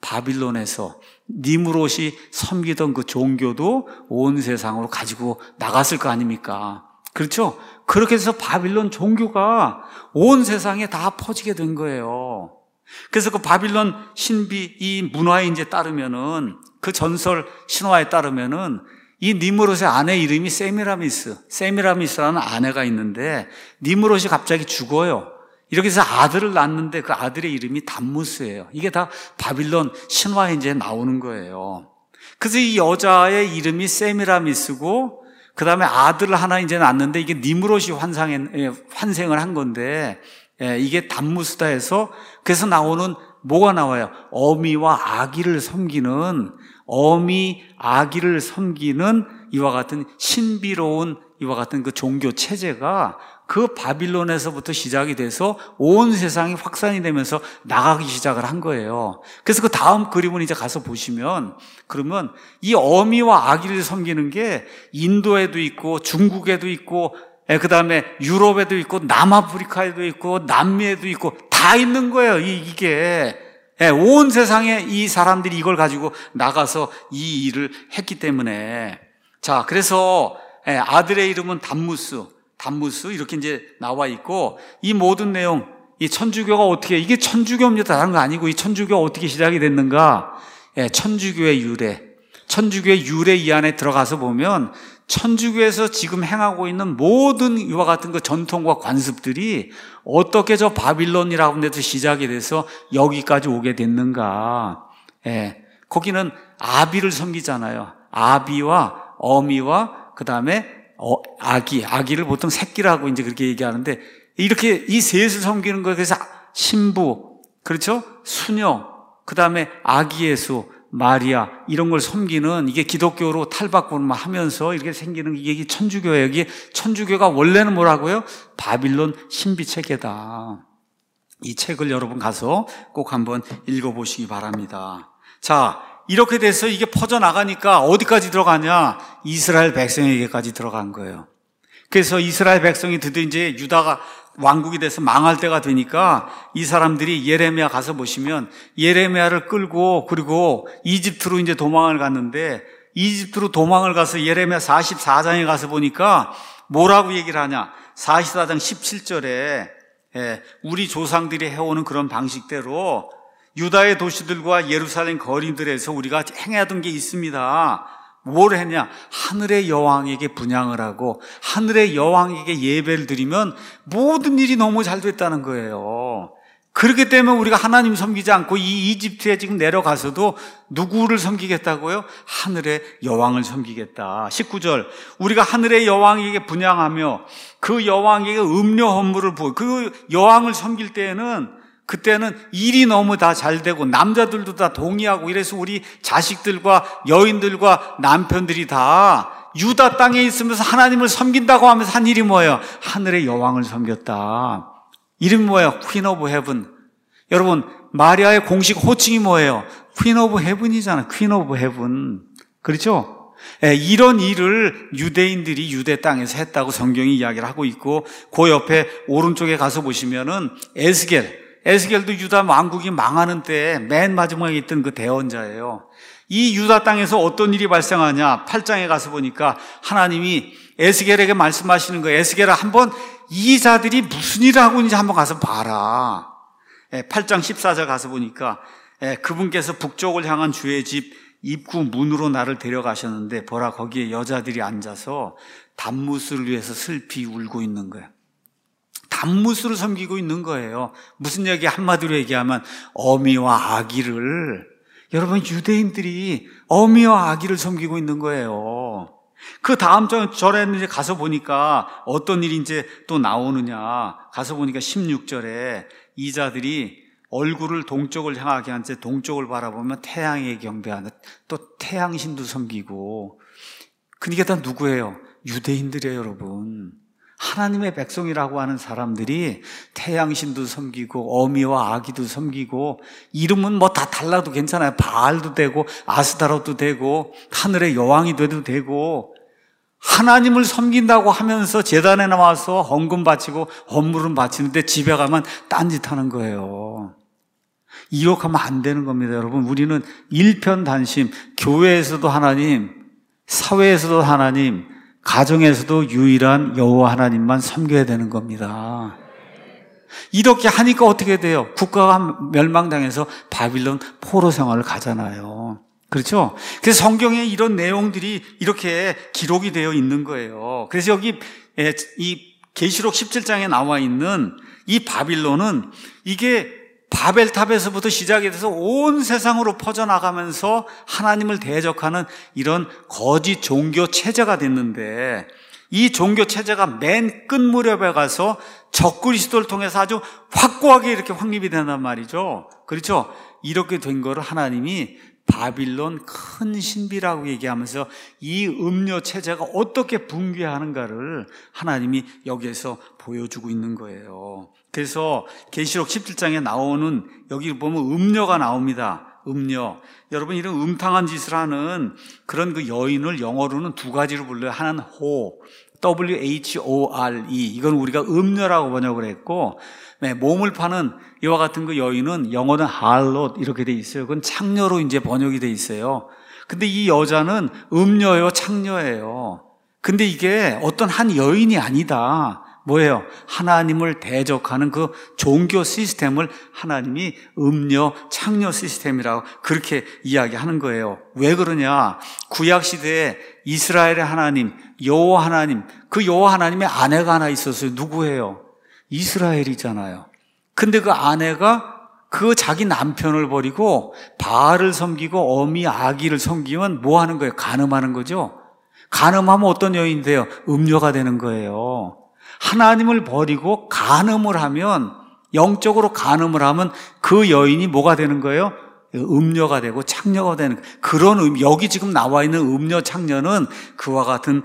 바빌론에서 니무롯이 섬기던 그 종교도 온 세상으로 가지고 나갔을 거 아닙니까? 그렇죠? 그렇게 해서 바빌론 종교가 온 세상에 다 퍼지게 된 거예요. 그래서 그 바빌론 신비, 이 문화에 이제 따르면은, 그 전설 신화에 따르면은, 이 니무롯의 아내 이름이 세미라미스, 세미라미스라는 아내가 있는데, 니무롯이 갑자기 죽어요. 이렇게 해서 아들을 낳는데 그 아들의 이름이 담무스예요. 이게 다 바빌론 신화에 이제 나오는 거예요. 그래서 이 여자의 이름이 세미라미스고, 그 다음에 아들을 하나 이제 낳는데 이게 니무롯이 환상에, 환생을 한 건데, 이게 담무스다 해서, 그래서 나오는 뭐가 나와요? 어미와 아기를 섬기는, 어미, 아기를 섬기는 이와 같은 신비로운 이와 같은 그 종교 체제가 그 바빌론에서부터 시작이 돼서 온 세상이 확산이 되면서 나가기 시작을 한 거예요. 그래서 그 다음 그림을 이제 가서 보시면, 그러면 이 어미와 아기를 섬기는 게 인도에도 있고 중국에도 있고, 그 다음에 유럽에도 있고 남아프리카에도 있고 남미에도 있고 다 있는 거예요. 이게 온 세상에 이 사람들이 이걸 가지고 나가서 이 일을 했기 때문에. 자, 그래서 아들의 이름은 담무스, 담무스 이렇게 이제 나와 있고, 이 모든 내용, 이 천주교가 어떻게, 이게 천주교입니다. 다른 거 아니고, 이 천주교가 어떻게 시작이 됐는가? 예, 천주교의 유래, 천주교의 유래 이 안에 들어가서 보면 천주교에서 지금 행하고 있는 모든 이와 같은 그 전통과 관습들이 어떻게 저 바빌론이라고 하는 데서 시작이 돼서 여기까지 오게 됐는가? 예, 거기는 아비를 섬기잖아요. 아비와 어미와 그 다음에 어, 아기, 아기를 보통 새끼라고 이제 그렇게 얘기하는데, 이렇게 이 셋을 섬기는 거예요. 그래서 신부, 그렇죠? 수녀, 그 다음에 아기 예수, 마리아, 이런 걸 섬기는, 이게 기독교로 탈바꿈 하면서 이렇게 생기는 이게 천주교예요. 이게 천주교가 원래는 뭐라고요? 바빌론 신비 체계다. 이 책을 여러분 가서 꼭 한번 읽어보시기 바랍니다. 자, 이렇게 돼서 이게 퍼져나가니까 어디까지 들어가냐? 이스라엘 백성에게까지 들어간 거예요. 그래서 이스라엘 백성이 드디어 이제 유다가 왕국이 돼서 망할 때가 되니까 이 사람들이 예레미야 가서 보시면 예레미야를 끌고, 그리고 이집트로 이제 도망을 갔는데, 이집트로 도망을 가서 예레미야 사십사 장에 가서 보니까 뭐라고 얘기를 하냐? 사십사 장 십칠 절에 우리 조상들이 해오는 그런 방식대로 유다의 도시들과 예루살렘 거리들에서 우리가 행하던 게 있습니다. 뭘 했냐? 하늘의 여왕에게 분향을 하고 하늘의 여왕에게 예배를 드리면 모든 일이 너무 잘 됐다는 거예요. 그렇기 때문에 우리가 하나님 섬기지 않고 이 이집트에 지금 내려가서도 누구를 섬기겠다고요? 하늘의 여왕을 섬기겠다. 십구 절, 우리가 하늘의 여왕에게 분향하며 그 여왕에게 음료 헌물을 부어, 그 여왕을 섬길 때에는, 그때는 일이 너무 다 잘 되고 남자들도 다 동의하고, 이래서 우리 자식들과 여인들과 남편들이 다 유다 땅에 있으면서 하나님을 섬긴다고 하면서 한 일이 뭐예요? 하늘의 여왕을 섬겼다. 이름이 뭐예요? Queen of Heaven. 여러분, 마리아의 공식 호칭이 뭐예요? Queen of Heaven이잖아요. Queen of Heaven. 그렇죠? 예, 이런 일을 유대인들이 유대 땅에서 했다고 성경이 이야기를 하고 있고, 그 옆에 오른쪽에 가서 보시면은 에스겔, 에스겔도 유다 왕국이 망하는 때에 맨 마지막에 있던 그 대언자예요. 이 유다 땅에서 어떤 일이 발생하냐, 팔 장에 가서 보니까 하나님이 에스겔에게 말씀하시는 거예요. 에스겔아, 한번 이 자들이 무슨 일을 하고 있는지 한번 가서 봐라. 팔 장 십사 절 가서 보니까 그분께서 북쪽을 향한 주의 집 입구 문으로 나를 데려가셨는데 보라, 거기에 여자들이 앉아서 단무스를 위해서 슬피 울고 있는 거예요. 단무스를 섬기고 있는 거예요. 무슨 얘기, 한마디로 얘기하면 어미와 아기를, 여러분 유대인들이 어미와 아기를 섬기고 있는 거예요. 그 다음 절에 이제 가서 보니까 어떤 일이 이제 또 나오느냐, 가서 보니까 십육 절에 이 자들이 얼굴을 동쪽을 향하게 한 채 동쪽을 바라보면 태양에 경배하는, 또 태양신도 섬기고. 그러니까 다 누구예요? 유대인들이에요, 여러분. 하나님의 백성이라고 하는 사람들이 태양신도 섬기고 어미와 아기도 섬기고, 이름은 뭐 다 달라도 괜찮아요. 바알도 되고 아스타롯도 되고 하늘의 여왕이 돼도 되고, 하나님을 섬긴다고 하면서 제단에 나와서 헌금 바치고 헌물은 바치는데 집에 가면 딴짓하는 거예요. 이렇게 하면 안 되는 겁니다, 여러분. 우리는 일편단심, 교회에서도 하나님, 사회에서도 하나님, 가정에서도 유일한 여호와 하나님만 섬겨야 되는 겁니다. 이렇게 하니까 어떻게 돼요? 국가가 멸망당해서 바빌론 포로 생활을 가잖아요. 그렇죠? 그래서 성경에 이런 내용들이 이렇게 기록이 되어 있는 거예요. 그래서 여기 이 계시록 십칠 장에 나와 있는 이 바빌론은, 이게 바벨탑에서부터 시작이 돼서 온 세상으로 퍼져나가면서 하나님을 대적하는 이런 거짓 종교 체제가 됐는데, 이 종교 체제가 맨 끝 무렵에 가서 적그리스도를 통해서 아주 확고하게 이렇게 확립이 된단 말이죠. 그렇죠? 이렇게 된 거를 하나님이 바빌론 큰 신비라고 얘기하면서 이 음료 체제가 어떻게 붕괴하는가를 하나님이 여기에서 보여주고 있는 거예요. 그래서 계시록 십칠 장에 나오는, 여기 보면 음녀가 나옵니다. 음녀. 여러분, 이런 음탕한 짓을 하는 그런 그 여인을 영어로는 두 가지로 불러요. 하나는 호, 더블유 에이치 오 알 이. 이건 우리가 음녀라고 번역을 했고, 네, 몸을 파는 이와 같은 그 여인은 영어는 할롯 이렇게 돼 있어요. 그건 창녀로 이제 번역이 돼 있어요. 근데 이 여자는 음녀예요, 창녀예요. 근데 이게 어떤 한 여인이 아니다. 뭐예요? 하나님을 대적하는 그 종교 시스템을 하나님이 음녀, 창녀 시스템이라고 그렇게 이야기하는 거예요. 왜 그러냐? 구약시대에 이스라엘의 하나님, 여호와 하나님, 그 여호와 하나님의 아내가 하나 있었어요. 누구예요? 이스라엘이잖아요. 근데 그 아내가 그 자기 남편을 버리고 바알을 섬기고 어미 아기를 섬기면 뭐 하는 거예요? 간음하는 거죠. 간음하면 어떤 여인이 돼요? 음녀가 되는 거예요. 하나님을 버리고 간음을 하면, 영적으로 간음을 하면 그 여인이 뭐가 되는 거예요? 음녀가 되고 창녀가 되는, 그런 의미. 여기 지금 나와 있는 음녀, 창녀는 그와 같은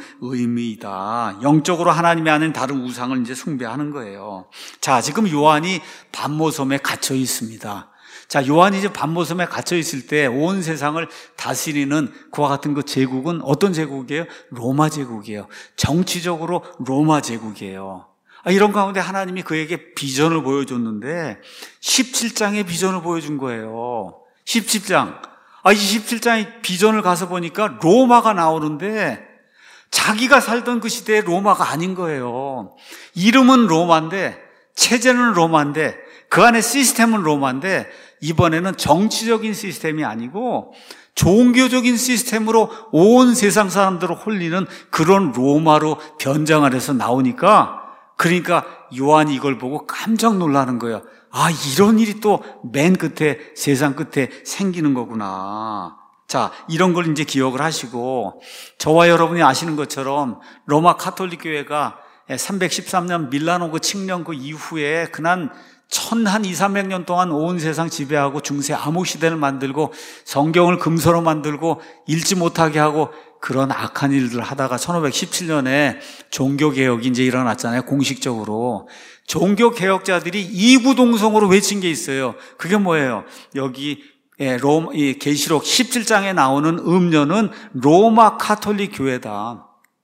의미이다. 영적으로 하나님이 아닌 다른 우상을 이제 숭배하는 거예요. 자, 지금 요한이 반모섬에 갇혀 있습니다. 자, 요한이 이제 반모섬에 갇혀 있을 때 온 세상을 다스리는 그와 같은 그 제국은 어떤 제국이에요? 로마 제국이에요. 정치적으로 로마 제국이에요. 아, 이런 가운데 하나님이 그에게 비전을 보여줬는데 십칠 장의 비전을 보여준 거예요. 십칠 장. 아, 이 십칠 장의 비전을 가서 보니까 로마가 나오는데 자기가 살던 그 시대의 로마가 아닌 거예요. 이름은 로마인데, 체제는 로마인데, 그 안에 시스템은 로마인데, 이번에는 정치적인 시스템이 아니고 종교적인 시스템으로 온 세상 사람들을 홀리는 그런 로마로 변장을 해서 나오니까, 그러니까 요한이 이걸 보고 깜짝 놀라는 거예요. 아, 이런 일이 또 맨 끝에, 세상 끝에 생기는 거구나. 자, 이런 걸 이제 기억을 하시고, 저와 여러분이 아시는 것처럼 로마 가톨릭 교회가 삼백십삼 년 밀라노 그 칙령 그 이후에 그난 천한 이삼백 년 동안 온 세상 지배하고 중세 암흑 시대를 만들고 성경을 금서로 만들고 읽지 못하게 하고 그런 악한 일들을 하다가 천오백십칠 년에 종교개혁이 이제 일어났잖아요. 공식적으로. 종교개혁자들이 이구동성으로 외친 게 있어요. 그게 뭐예요? 여기 예, 로, 이 계시록 십칠 장에 나오는 음료는 로마 가톨릭 교회다.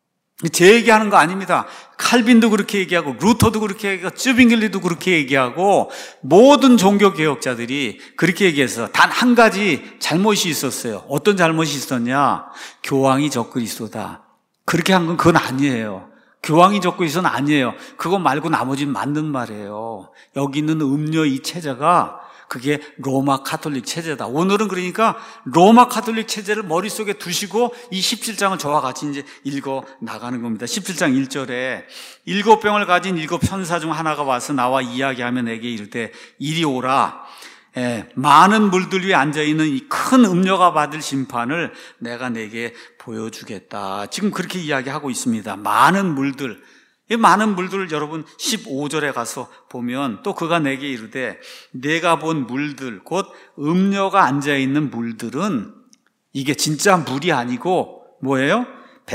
제 얘기하는 거 아닙니다. 칼빈도 그렇게 얘기하고 루터도 그렇게 얘기하고 쯔빙글리도 그렇게 얘기하고 모든 종교개혁자들이 그렇게 얘기해서 단 한 가지 잘못이 있었어요. 어떤 잘못이 있었냐? 교황이 적그리스도다. 그렇게 한 건 그건 아니에요. 교황이 적그리스도는 아니에요. 그거 말고 나머지는 맞는 말이에요. 여기 있는 음료 이 체제가 그게 로마 가톨릭 체제다. 오늘은 그러니까 로마 가톨릭 체제를 머릿속에 두시고 이 십칠 장을 저와 같이 이제 읽어 나가는 겁니다. 십칠 장 일 절에 일곱 병을 가진 일곱 천사 중 하나가 와서 나와 이야기하며 내게 이르되 이리 오라. 예, 많은 물들 위에 앉아있는 이 큰 음료가 받을 심판을 내가 내게 보여주겠다. 지금 그렇게 이야기하고 있습니다. 많은 물들. 이 많은 물들을 여러분 십오 절에 가서 보면 또 그가 내게 이르되 내가 본 물들 곧 음료가 앉아있는 물들은 이게 진짜 물이 아니고 뭐예요?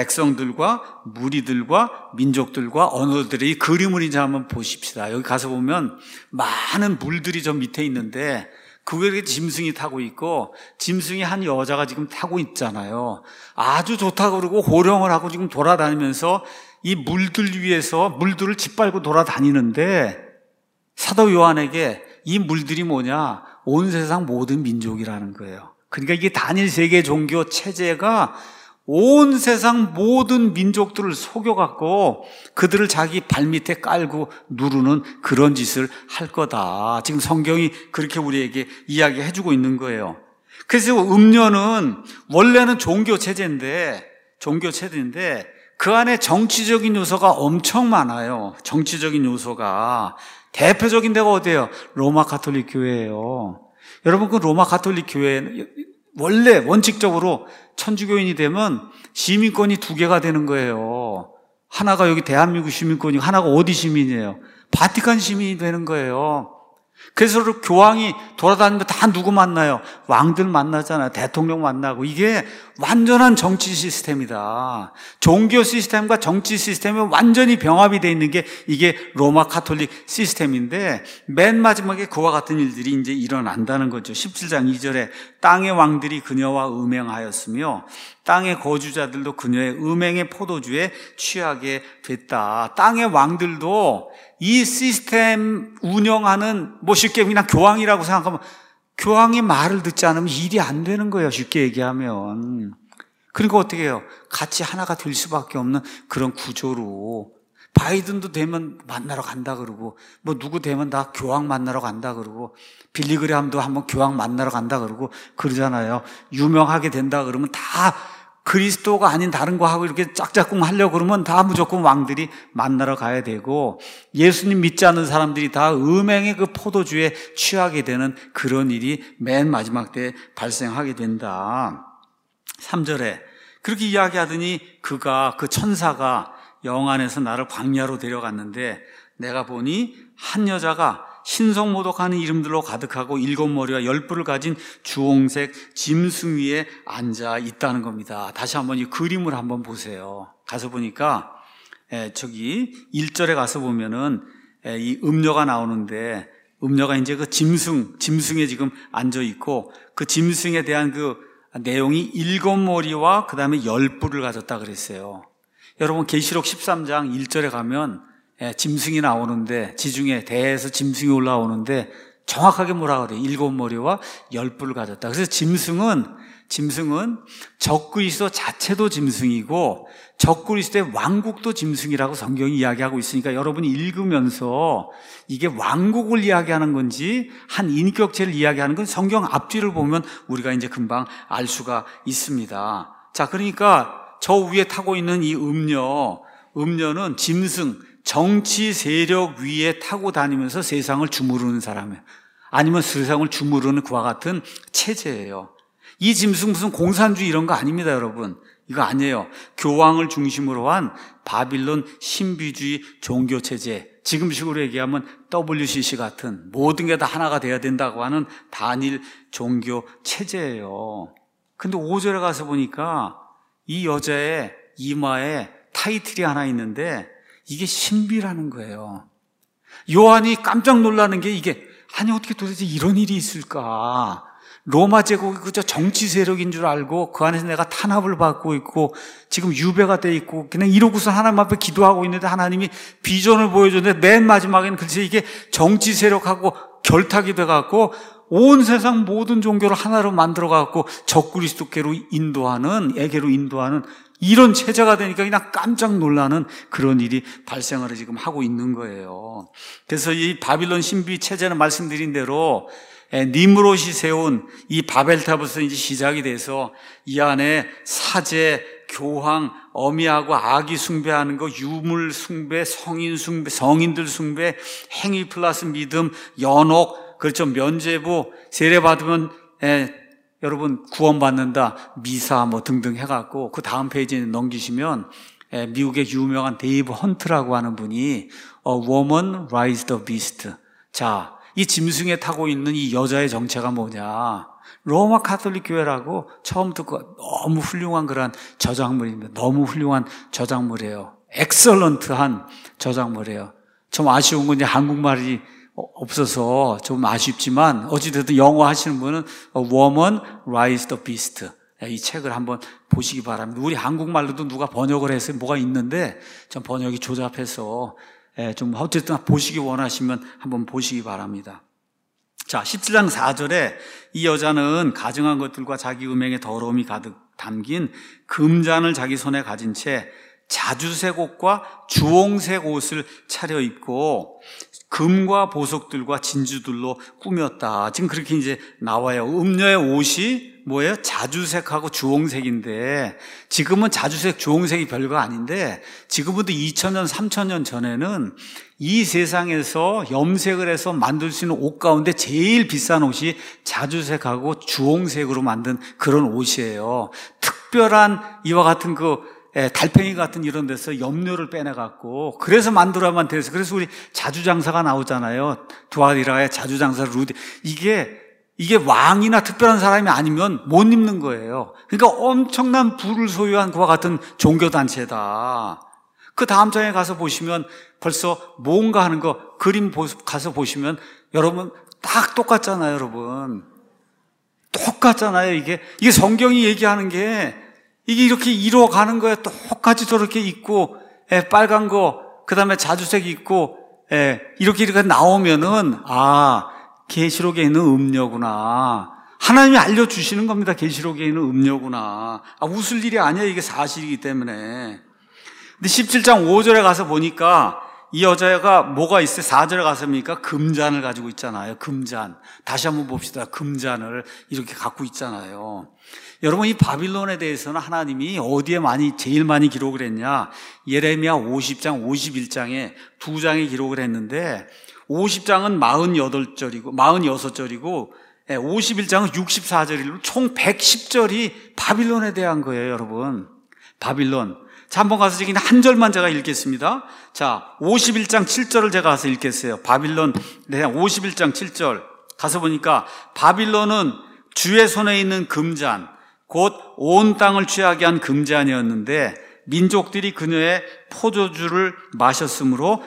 백성들과 무리들과 민족들과 언어들의 그림을 이제 한번 보십시다. 여기 가서 보면 많은 물들이 저 밑에 있는데 그 위에 짐승이 타고 있고 짐승이 한 여자가 지금 타고 있잖아요. 아주 좋다고 그러고 호령을 하고 지금 돌아다니면서 이 물들 위에서 물들을 짓밟고 돌아다니는데 사도 요한에게 이 물들이 뭐냐? 온 세상 모든 민족이라는 거예요. 그러니까 이게 단일 세계 종교 체제가 온 세상 모든 민족들을 속여갖고 그들을 자기 발밑에 깔고 누르는 그런 짓을 할 거다. 지금 성경이 그렇게 우리에게 이야기해주고 있는 거예요. 그래서 음료는 원래는 종교 체제인데 종교 체제인데 그 안에 정치적인 요소가 엄청 많아요. 정치적인 요소가. 대표적인 데가 어디예요? 로마 가톨릭 교회예요. 여러분 그 로마 가톨릭 교회 원래 원칙적으로 천주교인이 되면 시민권이 두 개가 되는 거예요. 하나가 여기 대한민국 시민권이고 하나가 어디 시민이에요? 바티칸 시민이 되는 거예요. 그래서 교황이 돌아다니면 다 누구 만나요? 왕들 만나잖아요. 대통령 만나고. 이게 완전한 정치 시스템이다. 종교 시스템과 정치 시스템이 완전히 병합이 되어 있는 게 이게 로마 가톨릭 시스템인데 맨 마지막에 그와 같은 일들이 이제 일어난다는 거죠. 십칠 장 이 절에 땅의 왕들이 그녀와 음행하였으며 땅의 거주자들도 그녀의 음행의 포도주에 취하게 됐다. 땅의 왕들도 이 시스템 운영하는 뭐 쉽게 그냥 교황이라고 생각하면 교황이 말을 듣지 않으면 일이 안 되는 거예요. 쉽게 얘기하면. 그러니까 어떻게 해요? 같이 하나가 될 수밖에 없는 그런 구조로 바이든도 되면 만나러 간다 그러고 뭐 누구 되면 다 교황 만나러 간다 그러고 빌리그레함도 한번 교황 만나러 간다 그러고 그러잖아요. 유명하게 된다 그러면 다 그리스도가 아닌 다른 거 하고 이렇게 짝짝꿍 하려고 그러면 다 무조건 왕들이 만나러 가야 되고 예수님 믿지 않는 사람들이 다 음행의 그 포도주에 취하게 되는 그런 일이 맨 마지막 때에 발생하게 된다. 삼 절에 그렇게 이야기하더니 그가 그 천사가 영안에서 나를 광야로 데려갔는데 내가 보니 한 여자가 신성모독하는 이름들로 가득하고 일곱 머리와 열 뿔을 가진 주홍색 짐승 위에 앉아 있다는 겁니다. 다시 한번 이 그림을 한번 보세요. 가서 보니까 에, 저기 일 절에 가서 보면은 에, 이 음녀가 나오는데 음녀가 이제 그 짐승, 짐승에 지금 앉아 있고 그 짐승에 대한 그 내용이 일곱 머리와 그 다음에 열 뿔을 가졌다 그랬어요. 여러분 계시록 십삼 장 일 절에 가면 예, 짐승이 나오는데 지중해 대해에서 짐승이 올라오는데 정확하게 뭐라 그래요? 일곱 머리와 열 뿔을 가졌다. 그래서 짐승은 짐승은 적그리스도 자체도 짐승이고 적그리스도의 왕국도 짐승이라고 성경이 이야기하고 있으니까 여러분이 읽으면서 이게 왕국을 이야기하는 건지 한 인격체를 이야기하는 건 성경 앞뒤를 보면 우리가 이제 금방 알 수가 있습니다. 자, 그러니까 저 위에 타고 있는 이 음녀, 음녀는 짐승, 정치 세력 위에 타고 다니면서 세상을 주무르는 사람이에요. 아니면 세상을 주무르는 그와 같은 체제예요. 이 짐승 무슨 공산주의 이런 거 아닙니다, 여러분. 이거 아니에요. 교황을 중심으로 한 바빌론 신비주의 종교체제. 지금식으로 얘기하면 더블유씨씨 같은 모든 게 다 하나가 돼야 된다고 하는 단일 종교체제예요. 근데 오 절에 가서 보니까 이 여자의 이마에 타이틀이 하나 있는데 이게 신비라는 거예요. 요한이 깜짝 놀라는 게 이게 아니 어떻게 도대체 이런 일이 있을까? 로마 제국이 그저 정치 세력인 줄 알고 그 안에서 내가 탄압을 받고 있고 지금 유배가 돼 있고 그냥 이러고서 하나님 앞에 기도하고 있는데 하나님이 비전을 보여줬는데 맨 마지막에는 글쎄 이게 정치 세력하고 결탁이 돼갖고 온 세상 모든 종교를 하나로 만들어갖고 적그리스도께로 인도하는, 에게로 인도하는 이런 체제가 되니까 그냥 깜짝 놀라는 그런 일이 발생을 지금 하고 있는 거예요. 그래서 이 바빌론 신비 체제는 말씀드린 대로 니므롯이 세운 이 바벨탑에서 이제 시작이 돼서 이 안에 사제, 교황, 어미하고 아기 숭배하는 거, 유물 숭배, 성인 숭배, 성인들 숭배, 행위 플러스 믿음, 연옥, 그렇죠. 면죄부, 세례 받으면 에, 여러분 구원받는다, 미사 뭐 등등 해갖고 그 다음 페이지에 넘기시면 에, 미국의 유명한 데이브 헌트라고 하는 분이 A woman rides the beast. 자, 이 짐승에 타고 있는 이 여자의 정체가 뭐냐? 로마 카톨릭 교회라고 처음 듣고 너무 훌륭한 그런 저작물입니다. 너무 훌륭한 저작물이에요. 엑설런트한 저작물이에요. 좀 아쉬운 건 이제 한국말이 없어서 좀 아쉽지만 어찌됐든 영어 하시는 분은 A Woman Rides the Beast 이 책을 한번 보시기 바랍니다. 우리 한국말로도 누가 번역을 해서 뭐가 있는데 좀 번역이 조잡해서 좀 어쨌든 보시기 원하시면 한번 보시기 바랍니다. 자, 십칠 장 사 절에 이 여자는 가증한 것들과 자기 음행의 더러움이 가득 담긴 금잔을 자기 손에 가진 채 자주색 옷과 주홍색 옷을 차려입고 금과 보석들과 진주들로 꾸몄다. 지금 그렇게 이제 나와요. 음녀의 옷이 뭐예요? 자주색하고 주홍색인데 지금은 자주색, 주홍색이 별거 아닌데 지금부터 이천 년, 삼천 년 전에는 이 세상에서 염색을 해서 만들 수 있는 옷 가운데 제일 비싼 옷이 자주색하고 주홍색으로 만든 그런 옷이에요. 특별한 이와 같은 그 예, 달팽이 같은 이런 데서 염료를 빼내갖고 그래서 만들어야만 돼서 그래서 우리 자주장사가 나오잖아요. 두아리라의 자주장사 루디 이게 이게 왕이나 특별한 사람이 아니면 못 입는 거예요. 그러니까 엄청난 부를 소유한 그와 같은 종교단체다. 그 다음 장에 가서 보시면 벌써 뭔가 하는 거 그림 가서 보시면 여러분 딱 똑같잖아요. 여러분 똑같잖아요. 이게 이게 성경이 얘기하는 게 이게 이렇게 이루어가는 거예요. 똑같이 저렇게 있고, 예, 빨간 거, 그 다음에 자주색 있고, 예, 이렇게 이렇게 나오면은, 아, 계시록에 있는 음료구나. 하나님이 알려주시는 겁니다. 계시록에 있는 음료구나. 아, 웃을 일이 아니에요. 이게 사실이기 때문에. 근데 십칠 장 오 절에 가서 보니까 이 여자가 뭐가 있어요? 사 절에 가서 보니까 금잔을 가지고 있잖아요. 금잔. 다시 한번 봅시다. 금잔을 이렇게 갖고 있잖아요. 여러분 이 바빌론에 대해서는 하나님이 어디에 많이 제일 많이 기록을 했냐? 예레미야 오십 장, 오십일 장에 두 장에 기록을 했는데 오십 장은 사십팔 절이고 사십육 절이고 오십일 장은 육십사 절이고 총 백십 절이 바빌론에 대한 거예요, 여러분. 바빌론. 자, 한번 가서 지금 한 절만 제가 읽겠습니다. 자, 오십일 장 칠 절을 제가 가서 읽겠어요. 바빌론, 네, 오십일 장 칠 절. 가서 보니까 바빌론은 주의 손에 있는 금잔, 곧 온 땅을 취하게 한 금잔이었는데 민족들이 그녀의 포도주를 마셨으므로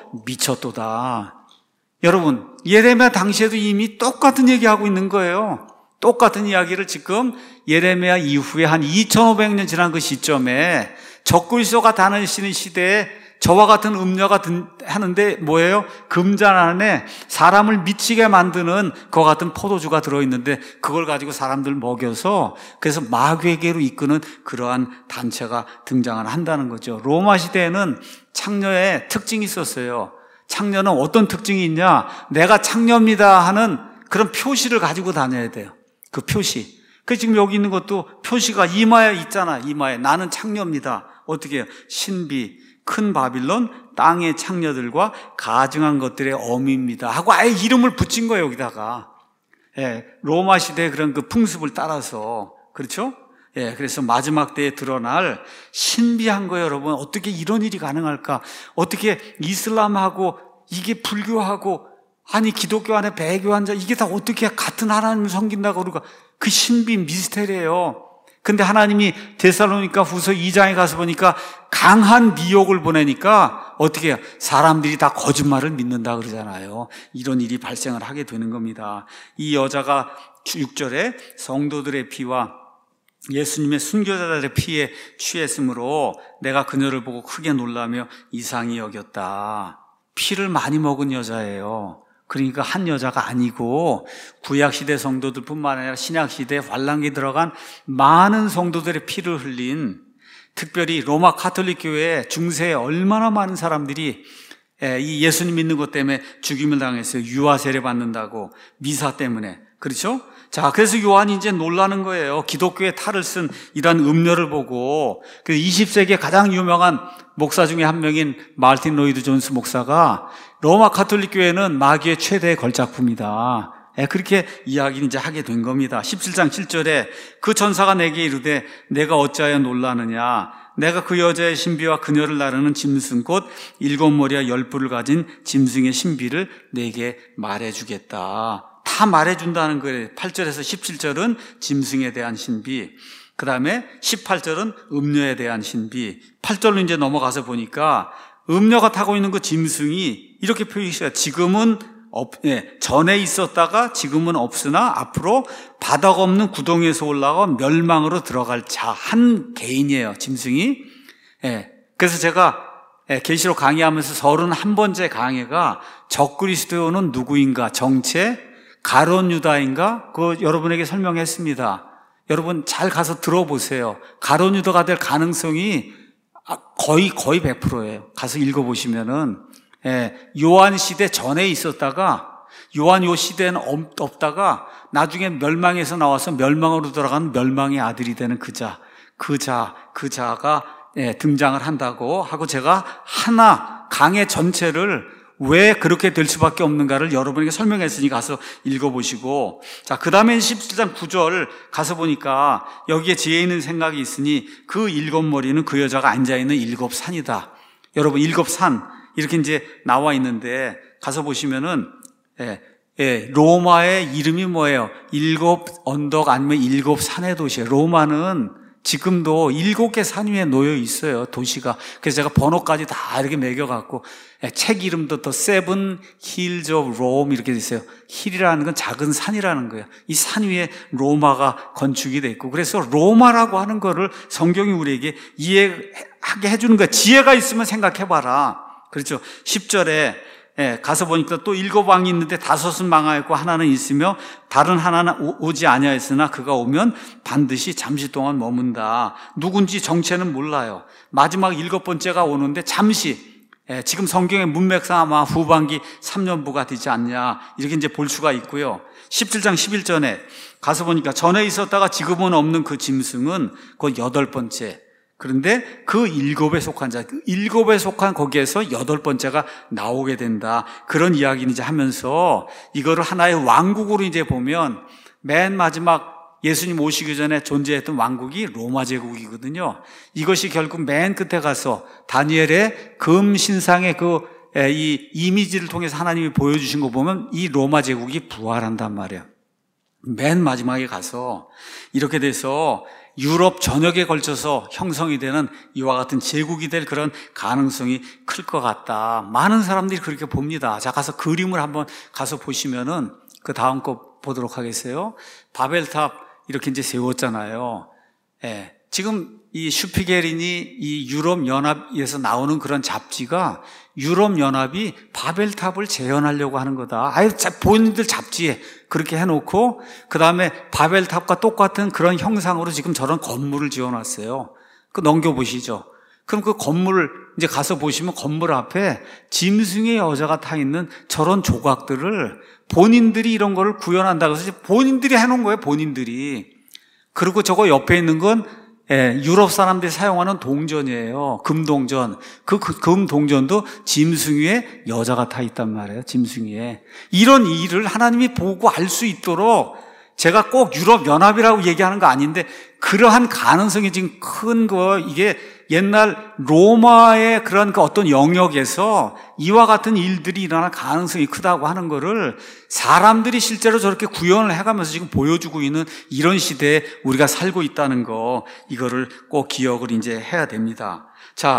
미쳤도다. 여러분, 예레미야 당시에도 이미 똑같은 얘기하고 있는 거예요. 똑같은 이야기를 지금 예레미야 이후에 한 이천오백 년 지난 그 시점에 적그리스도가 다니시는 시대에 저와 같은 음녀가 하는데 뭐예요? 금잔 안에 사람을 미치게 만드는 그와 같은 포도주가 들어있는데 그걸 가지고 사람들 먹여서 그래서 마귀에게로 이끄는 그러한 단체가 등장을 한다는 거죠. 로마 시대에는 창녀의 특징이 있었어요. 창녀는 어떤 특징이 있냐? 내가 창녀입니다 하는 그런 표시를 가지고 다녀야 돼요. 그 표시. 그 지금 여기 있는 것도 표시가 이마에 있잖아. 이마에 나는 창녀입니다. 어떻게 해요? 신비, 큰 바빌론, 땅의 창녀들과 가증한 것들의 어미입니다 하고 아예 이름을 붙인 거예요. 여기다가. 예, 로마 시대의 그런 그 풍습을 따라서. 그렇죠? 예, 그래서 마지막 때에 드러날 신비한 거예요, 여러분. 어떻게 이런 일이 가능할까? 어떻게 이슬람하고 이게 불교하고 아니 기독교 안에 배교 한자 이게 다 어떻게 같은 하나님을 섬긴다고 그러고 그 신비 미스테리예요. 근데 하나님이 데살로니가 후서 이 장에 가서 보니까 강한 미혹을 보내니까 어떻게 해요? 사람들이 다 거짓말을 믿는다 그러잖아요. 이런 일이 발생을 하게 되는 겁니다. 이 여자가 육 절에 성도들의 피와 예수님의 순교자들의 피에 취했으므로 내가 그녀를 보고 크게 놀라며 이상히 여겼다. 피를 많이 먹은 여자예요. 그러니까 한 여자가 아니고 구약시대 성도들뿐만 아니라 신약시대에 환란기에 들어간 많은 성도들의 피를 흘린, 특별히 로마 가톨릭 교회 중세에 얼마나 많은 사람들이 이 예수님 믿는 것 때문에 죽임을 당했어요. 유아 세례 받는다고, 미사 때문에. 그렇죠? 자, 그래서 요한이 이제 놀라는 거예요. 기독교의 탈을 쓴 이런 음료를 보고. 그 이십 세기에 가장 유명한 목사 중에 한 명인 마르틴 로이드 존스 목사가 로마 가톨릭 교회는 마귀의 최대의 걸작품이다. 예, 그렇게 이야기를 이제 하게 된 겁니다. 십칠 장 칠 절에 그 천사가 내게 이르되 내가 어찌하여 놀라느냐. 내가 그 여자의 신비와 그녀를 나르는 짐승 곧 일곱 머리와 열 뿔을 가진 짐승의 신비를 내게 말해주겠다. 다 말해준다는 거예요. 팔 절에서 십칠 절은 짐승에 대한 신비, 그 다음에 십팔 절은 음녀에 대한 신비. 팔 절로 이제 넘어가서 보니까 음녀가 타고 있는 그 짐승이 이렇게 표시해요. 지금은 없, 예, 전에 있었다가 지금은 없으나 앞으로 바닥 없는 구덩이에서 올라가 멸망으로 들어갈 자, 한 개인이에요, 짐승이. 예, 그래서 제가 예, 계시록 강의하면서 서른한 번째 강의가 적그리스도는 누구인가, 정체, 가론 유다인가? 그거 여러분에게 설명했습니다. 여러분 잘 가서 들어보세요. 가론 유다가 될 가능성이 거의 거의 백 퍼센트예요. 가서 읽어보시면은 예, 요한 시대 전에 있었다가 요한 요 시대는 없다가 나중에 멸망에서 나와서 멸망으로 들어가는 멸망의 아들이 되는 그 자, 그 자, 그 자가 예, 등장을 한다고 하고, 제가 하나 강의 전체를 왜 그렇게 될 수밖에 없는가를 여러분에게 설명했으니 가서 읽어보시고, 자, 그 다음에 십칠 장 구 절 가서 보니까 여기에 지혜 있는 생각이 있으니 그 일곱 머리는 그 여자가 앉아있는 일곱 산이다. 여러분, 일곱 산 이렇게 이제 나와 있는데 가서 보시면은 예, 예, 로마의 이름이 뭐예요? 일곱 언덕 아니면 일곱 산의 도시예요. 로마는 지금도 일곱 개 산 위에 놓여 있어요, 도시가. 그래서 제가 번호까지 다 이렇게 매겨갖고, 책 이름도 더 세븐 힐즈 오브 롬 이렇게 돼 있어요. 힐이라는 건 작은 산이라는 거예요. 이 산 위에 로마가 건축이 돼 있고, 그래서 로마라고 하는 거를 성경이 우리에게 이해하게 해주는 거예요. 지혜가 있으면 생각해봐라. 그렇죠. 십 절에 예, 가서 보니까 또 일곱 왕이 있는데 다섯은 망하였고 하나는 있으며 다른 하나는 오지 아니하였으나 그가 오면 반드시 잠시 동안 머문다. 누군지 정체는 몰라요. 마지막 일곱 번째가 오는데 잠시, 예, 지금 성경의 문맥상 아마 후반기 삼 년부가 되지 않냐 이렇게 이제 볼 수가 있고요. 십칠 장 십일 절에 가서 보니까 전에 있었다가 지금은 없는 그 짐승은 곧 여덟 번째. 그런데 그 일곱에 속한 자, 그 일곱에 속한 거기에서 여덟 번째가 나오게 된다. 그런 이야기를 이제 하면서 이거를 하나의 왕국으로 이제 보면 맨 마지막 예수님 오시기 전에 존재했던 왕국이 로마 제국이거든요. 이것이 결국 맨 끝에 가서 다니엘의 금 신상의 그 이 이미지를 통해서 하나님이 보여주신 거 보면 이 로마 제국이 부활한단 말이에요. 맨 마지막에 가서 이렇게 돼서 유럽 전역에 걸쳐서 형성이 되는 이와 같은 제국이 될 그런 가능성이 클 것 같다. 많은 사람들이 그렇게 봅니다. 자, 가서 그림을 한번 가서 보시면은 그 다음 거 보도록 하겠어요. 바벨탑 이렇게 이제 세웠잖아요. 예. 지금 이 슈피게린이 이 유럽 연합에서 나오는 그런 잡지가 유럽 연합이 바벨탑을 재현하려고 하는 거다. 아유, 본인들 잡지에 그렇게 해놓고 그 다음에 바벨탑과 똑같은 그런 형상으로 지금 저런 건물을 지어놨어요. 그 넘겨보시죠. 그럼 그 건물을 이제 가서 보시면 건물 앞에 짐승의 여자가 타 있는 저런 조각들을 본인들이 이런 거를 구현한다고 해서 본인들이 해놓은 거예요, 본인들이. 그리고 저거 옆에 있는 건 예, 유럽 사람들이 사용하는 동전이에요. 금동전. 그 금동전도 짐승 위에 여자가 타 있단 말이에요. 짐승 위에. 이런 일을 하나님이 보고 알 수 있도록 제가 꼭 유럽 연합이라고 얘기하는 거 아닌데 그러한 가능성이 지금 큰 거, 이게 옛날 로마의 그런 그 어떤 영역에서 이와 같은 일들이 일어날 가능성이 크다고 하는 거를 사람들이 실제로 저렇게 구현을 해가면서 지금 보여주고 있는 이런 시대에 우리가 살고 있다는 거, 이거를 꼭 기억을 이제 해야 됩니다. 자,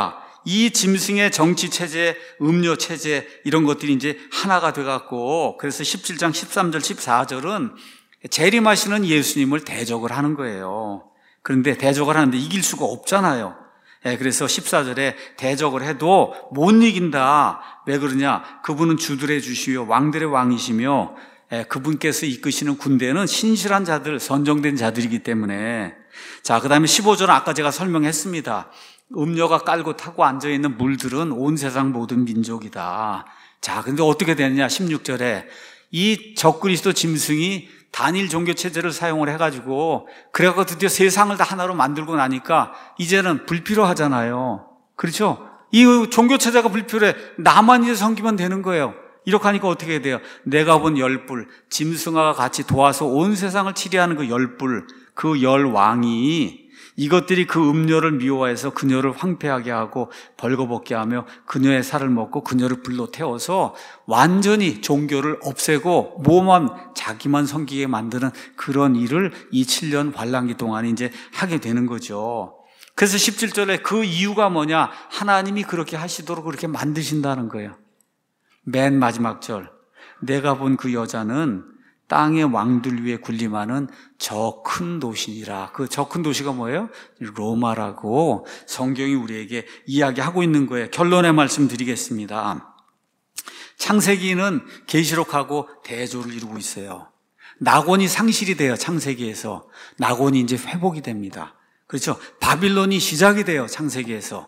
이 짐승의 정치 체제, 음료 체제 이런 것들이 이제 하나가 돼 갖고, 그래서 십칠 장 십삼 절 십사 절은 재림하시는 예수님을 대적을 하는 거예요. 그런데 대적을 하는데 이길 수가 없잖아요. 예, 그래서 십사 절에 대적을 해도 못 이긴다. 왜 그러냐? 그분은 주들의 주시요 왕들의 왕이시며, 예, 그분께서 이끄시는 군대는 신실한 자들, 선정된 자들이기 때문에. 자, 그 다음에 십오 절은 아까 제가 설명했습니다. 음료가 깔고 타고 앉아있는 물들은 온 세상 모든 민족이다. 자, 근데 어떻게 되느냐? 십육 절에 이 적그리스도 짐승이 단일 종교 체제를 사용을 해가지고, 그래갖고 드디어 세상을 다 하나로 만들고 나니까 이제는 불필요하잖아요. 그렇죠? 이 종교 체제가 불필요해. 나만 이제 섬기면 되는 거예요. 이렇게 하니까 어떻게 돼요? 내가 본 열불, 짐승과 같이 도와서 온 세상을 치리하는 그 열불, 그 열왕이 이것들이 그 음료를 미워해서 그녀를 황폐하게 하고 벌거벗게 하며 그녀의 살을 먹고 그녀를 불로 태워서 완전히 종교를 없애고 뭐만 자기만 섬기게 만드는 그런 일을 이 칠 년 환란기 동안 이제 하게 되는 거죠. 그래서 십칠 절에 그 이유가 뭐냐? 하나님이 그렇게 하시도록 그렇게 만드신다는 거예요. 맨 마지막 절, 내가 본 그 여자는 땅의 왕들 위에 군림하는 저 큰 도시니라. 그 저 큰 도시가 뭐예요? 로마라고 성경이 우리에게 이야기하고 있는 거예요. 결론의 말씀 드리겠습니다. 창세기는 계시록하고 대조를 이루고 있어요. 낙원이 상실이 돼요. 창세기에서 낙원이 이제 회복이 됩니다. 그렇죠? 바빌론이 시작이 돼요. 창세기에서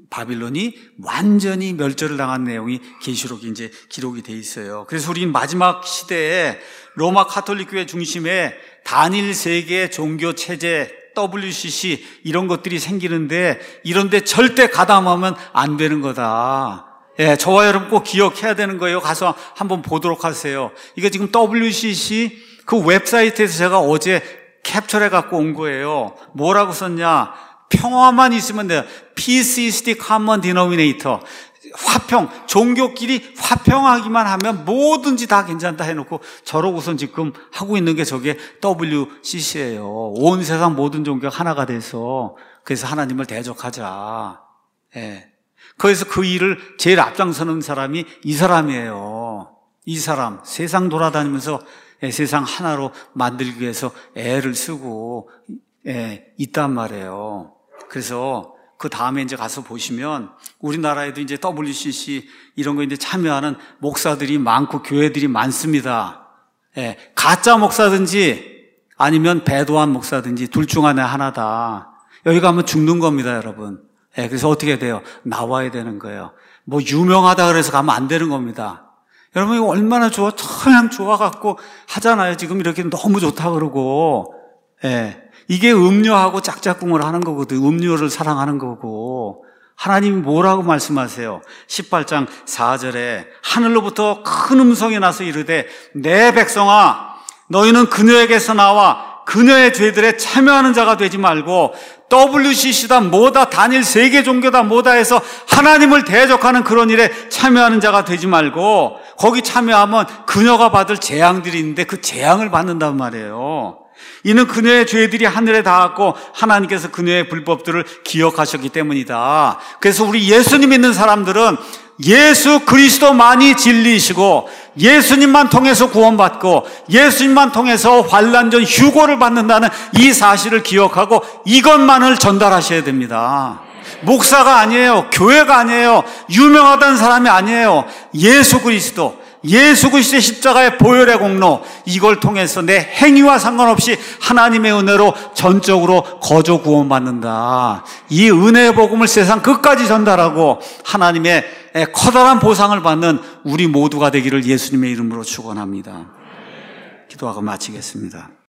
바빌론이 완전히 멸절을 당한 내용이 계시록에 이제 기록이 돼 있어요. 그래서 우리는 마지막 시대에 로마 가톨릭 교회 중심에 단일 세계 종교 체제, 더블유씨씨 이런 것들이 생기는데, 이런데 절대 가담하면 안 되는 거다. 예, 저와 여러분 꼭 기억해야 되는 거예요. 가서 한번 보도록 하세요. 이게 지금 더블유씨씨 그 웹사이트에서 제가 어제 캡처해 갖고 온 거예요. 뭐라고 썼냐? 평화만 있으면 돼요. Peace is the common denominator. 화평, 종교끼리 화평하기만 하면 뭐든지 다 괜찮다 해놓고 저러고선 지금 하고 있는 게 저게 더블유씨씨예요. 온 세상 모든 종교가 하나가 돼서, 그래서 하나님을 대적하자. 예. 그래서 그 일을 제일 앞장서는 사람이 이 사람이에요. 이 사람, 세상 돌아다니면서 세상 하나로 만들기 위해서 애를 쓰고 예, 있단 말이에요. 그래서 그 다음에 이제 가서 보시면 우리나라에도 이제 더블유씨씨 이런 거 이제 참여하는 목사들이 많고 교회들이 많습니다. 예, 가짜 목사든지 아니면 배도한 목사든지 둘 중 안에 하나다. 여기 가면 죽는 겁니다, 여러분. 예, 그래서 어떻게 돼요? 나와야 되는 거예요. 뭐 유명하다 그래서 가면 안 되는 겁니다. 여러분 이거 얼마나 좋아? 그냥 좋아갖고 하잖아요. 지금 이렇게 너무 좋다 그러고. 예. 이게 음료하고 짝짝꿍을 하는 거거든. 음료를 사랑하는 거고. 하나님이 뭐라고 말씀하세요? 십팔 장 사 절에 하늘로부터 큰 음성이 나서 이르되 내 백성아 너희는 그녀에게서 나와 그녀의 죄들에 참여하는 자가 되지 말고 더블유씨씨다 뭐다 단일 세계 종교다 뭐다 해서 하나님을 대적하는 그런 일에 참여하는 자가 되지 말고, 거기 참여하면 그녀가 받을 재앙들이 있는데 그 재앙을 받는단 말이에요. 이는 그녀의 죄들이 하늘에 닿았고 하나님께서 그녀의 불법들을 기억하셨기 때문이다. 그래서 우리 예수님 믿는 사람들은 예수 그리스도만이 진리이시고 예수님만 통해서 구원받고 예수님만 통해서 환난전 휴고를 받는다는 이 사실을 기억하고 이것만을 전달하셔야 됩니다. 목사가 아니에요. 교회가 아니에요. 유명하다는 사람이 아니에요. 예수 그리스도, 예수 그리스도의 십자가의 보혈의 공로, 이걸 통해서 내 행위와 상관없이 하나님의 은혜로 전적으로 거저 구원받는다. 이 은혜의 복음을 세상 끝까지 전달하고 하나님의 커다란 보상을 받는 우리 모두가 되기를 예수님의 이름으로 축원합니다. 기도하고 마치겠습니다.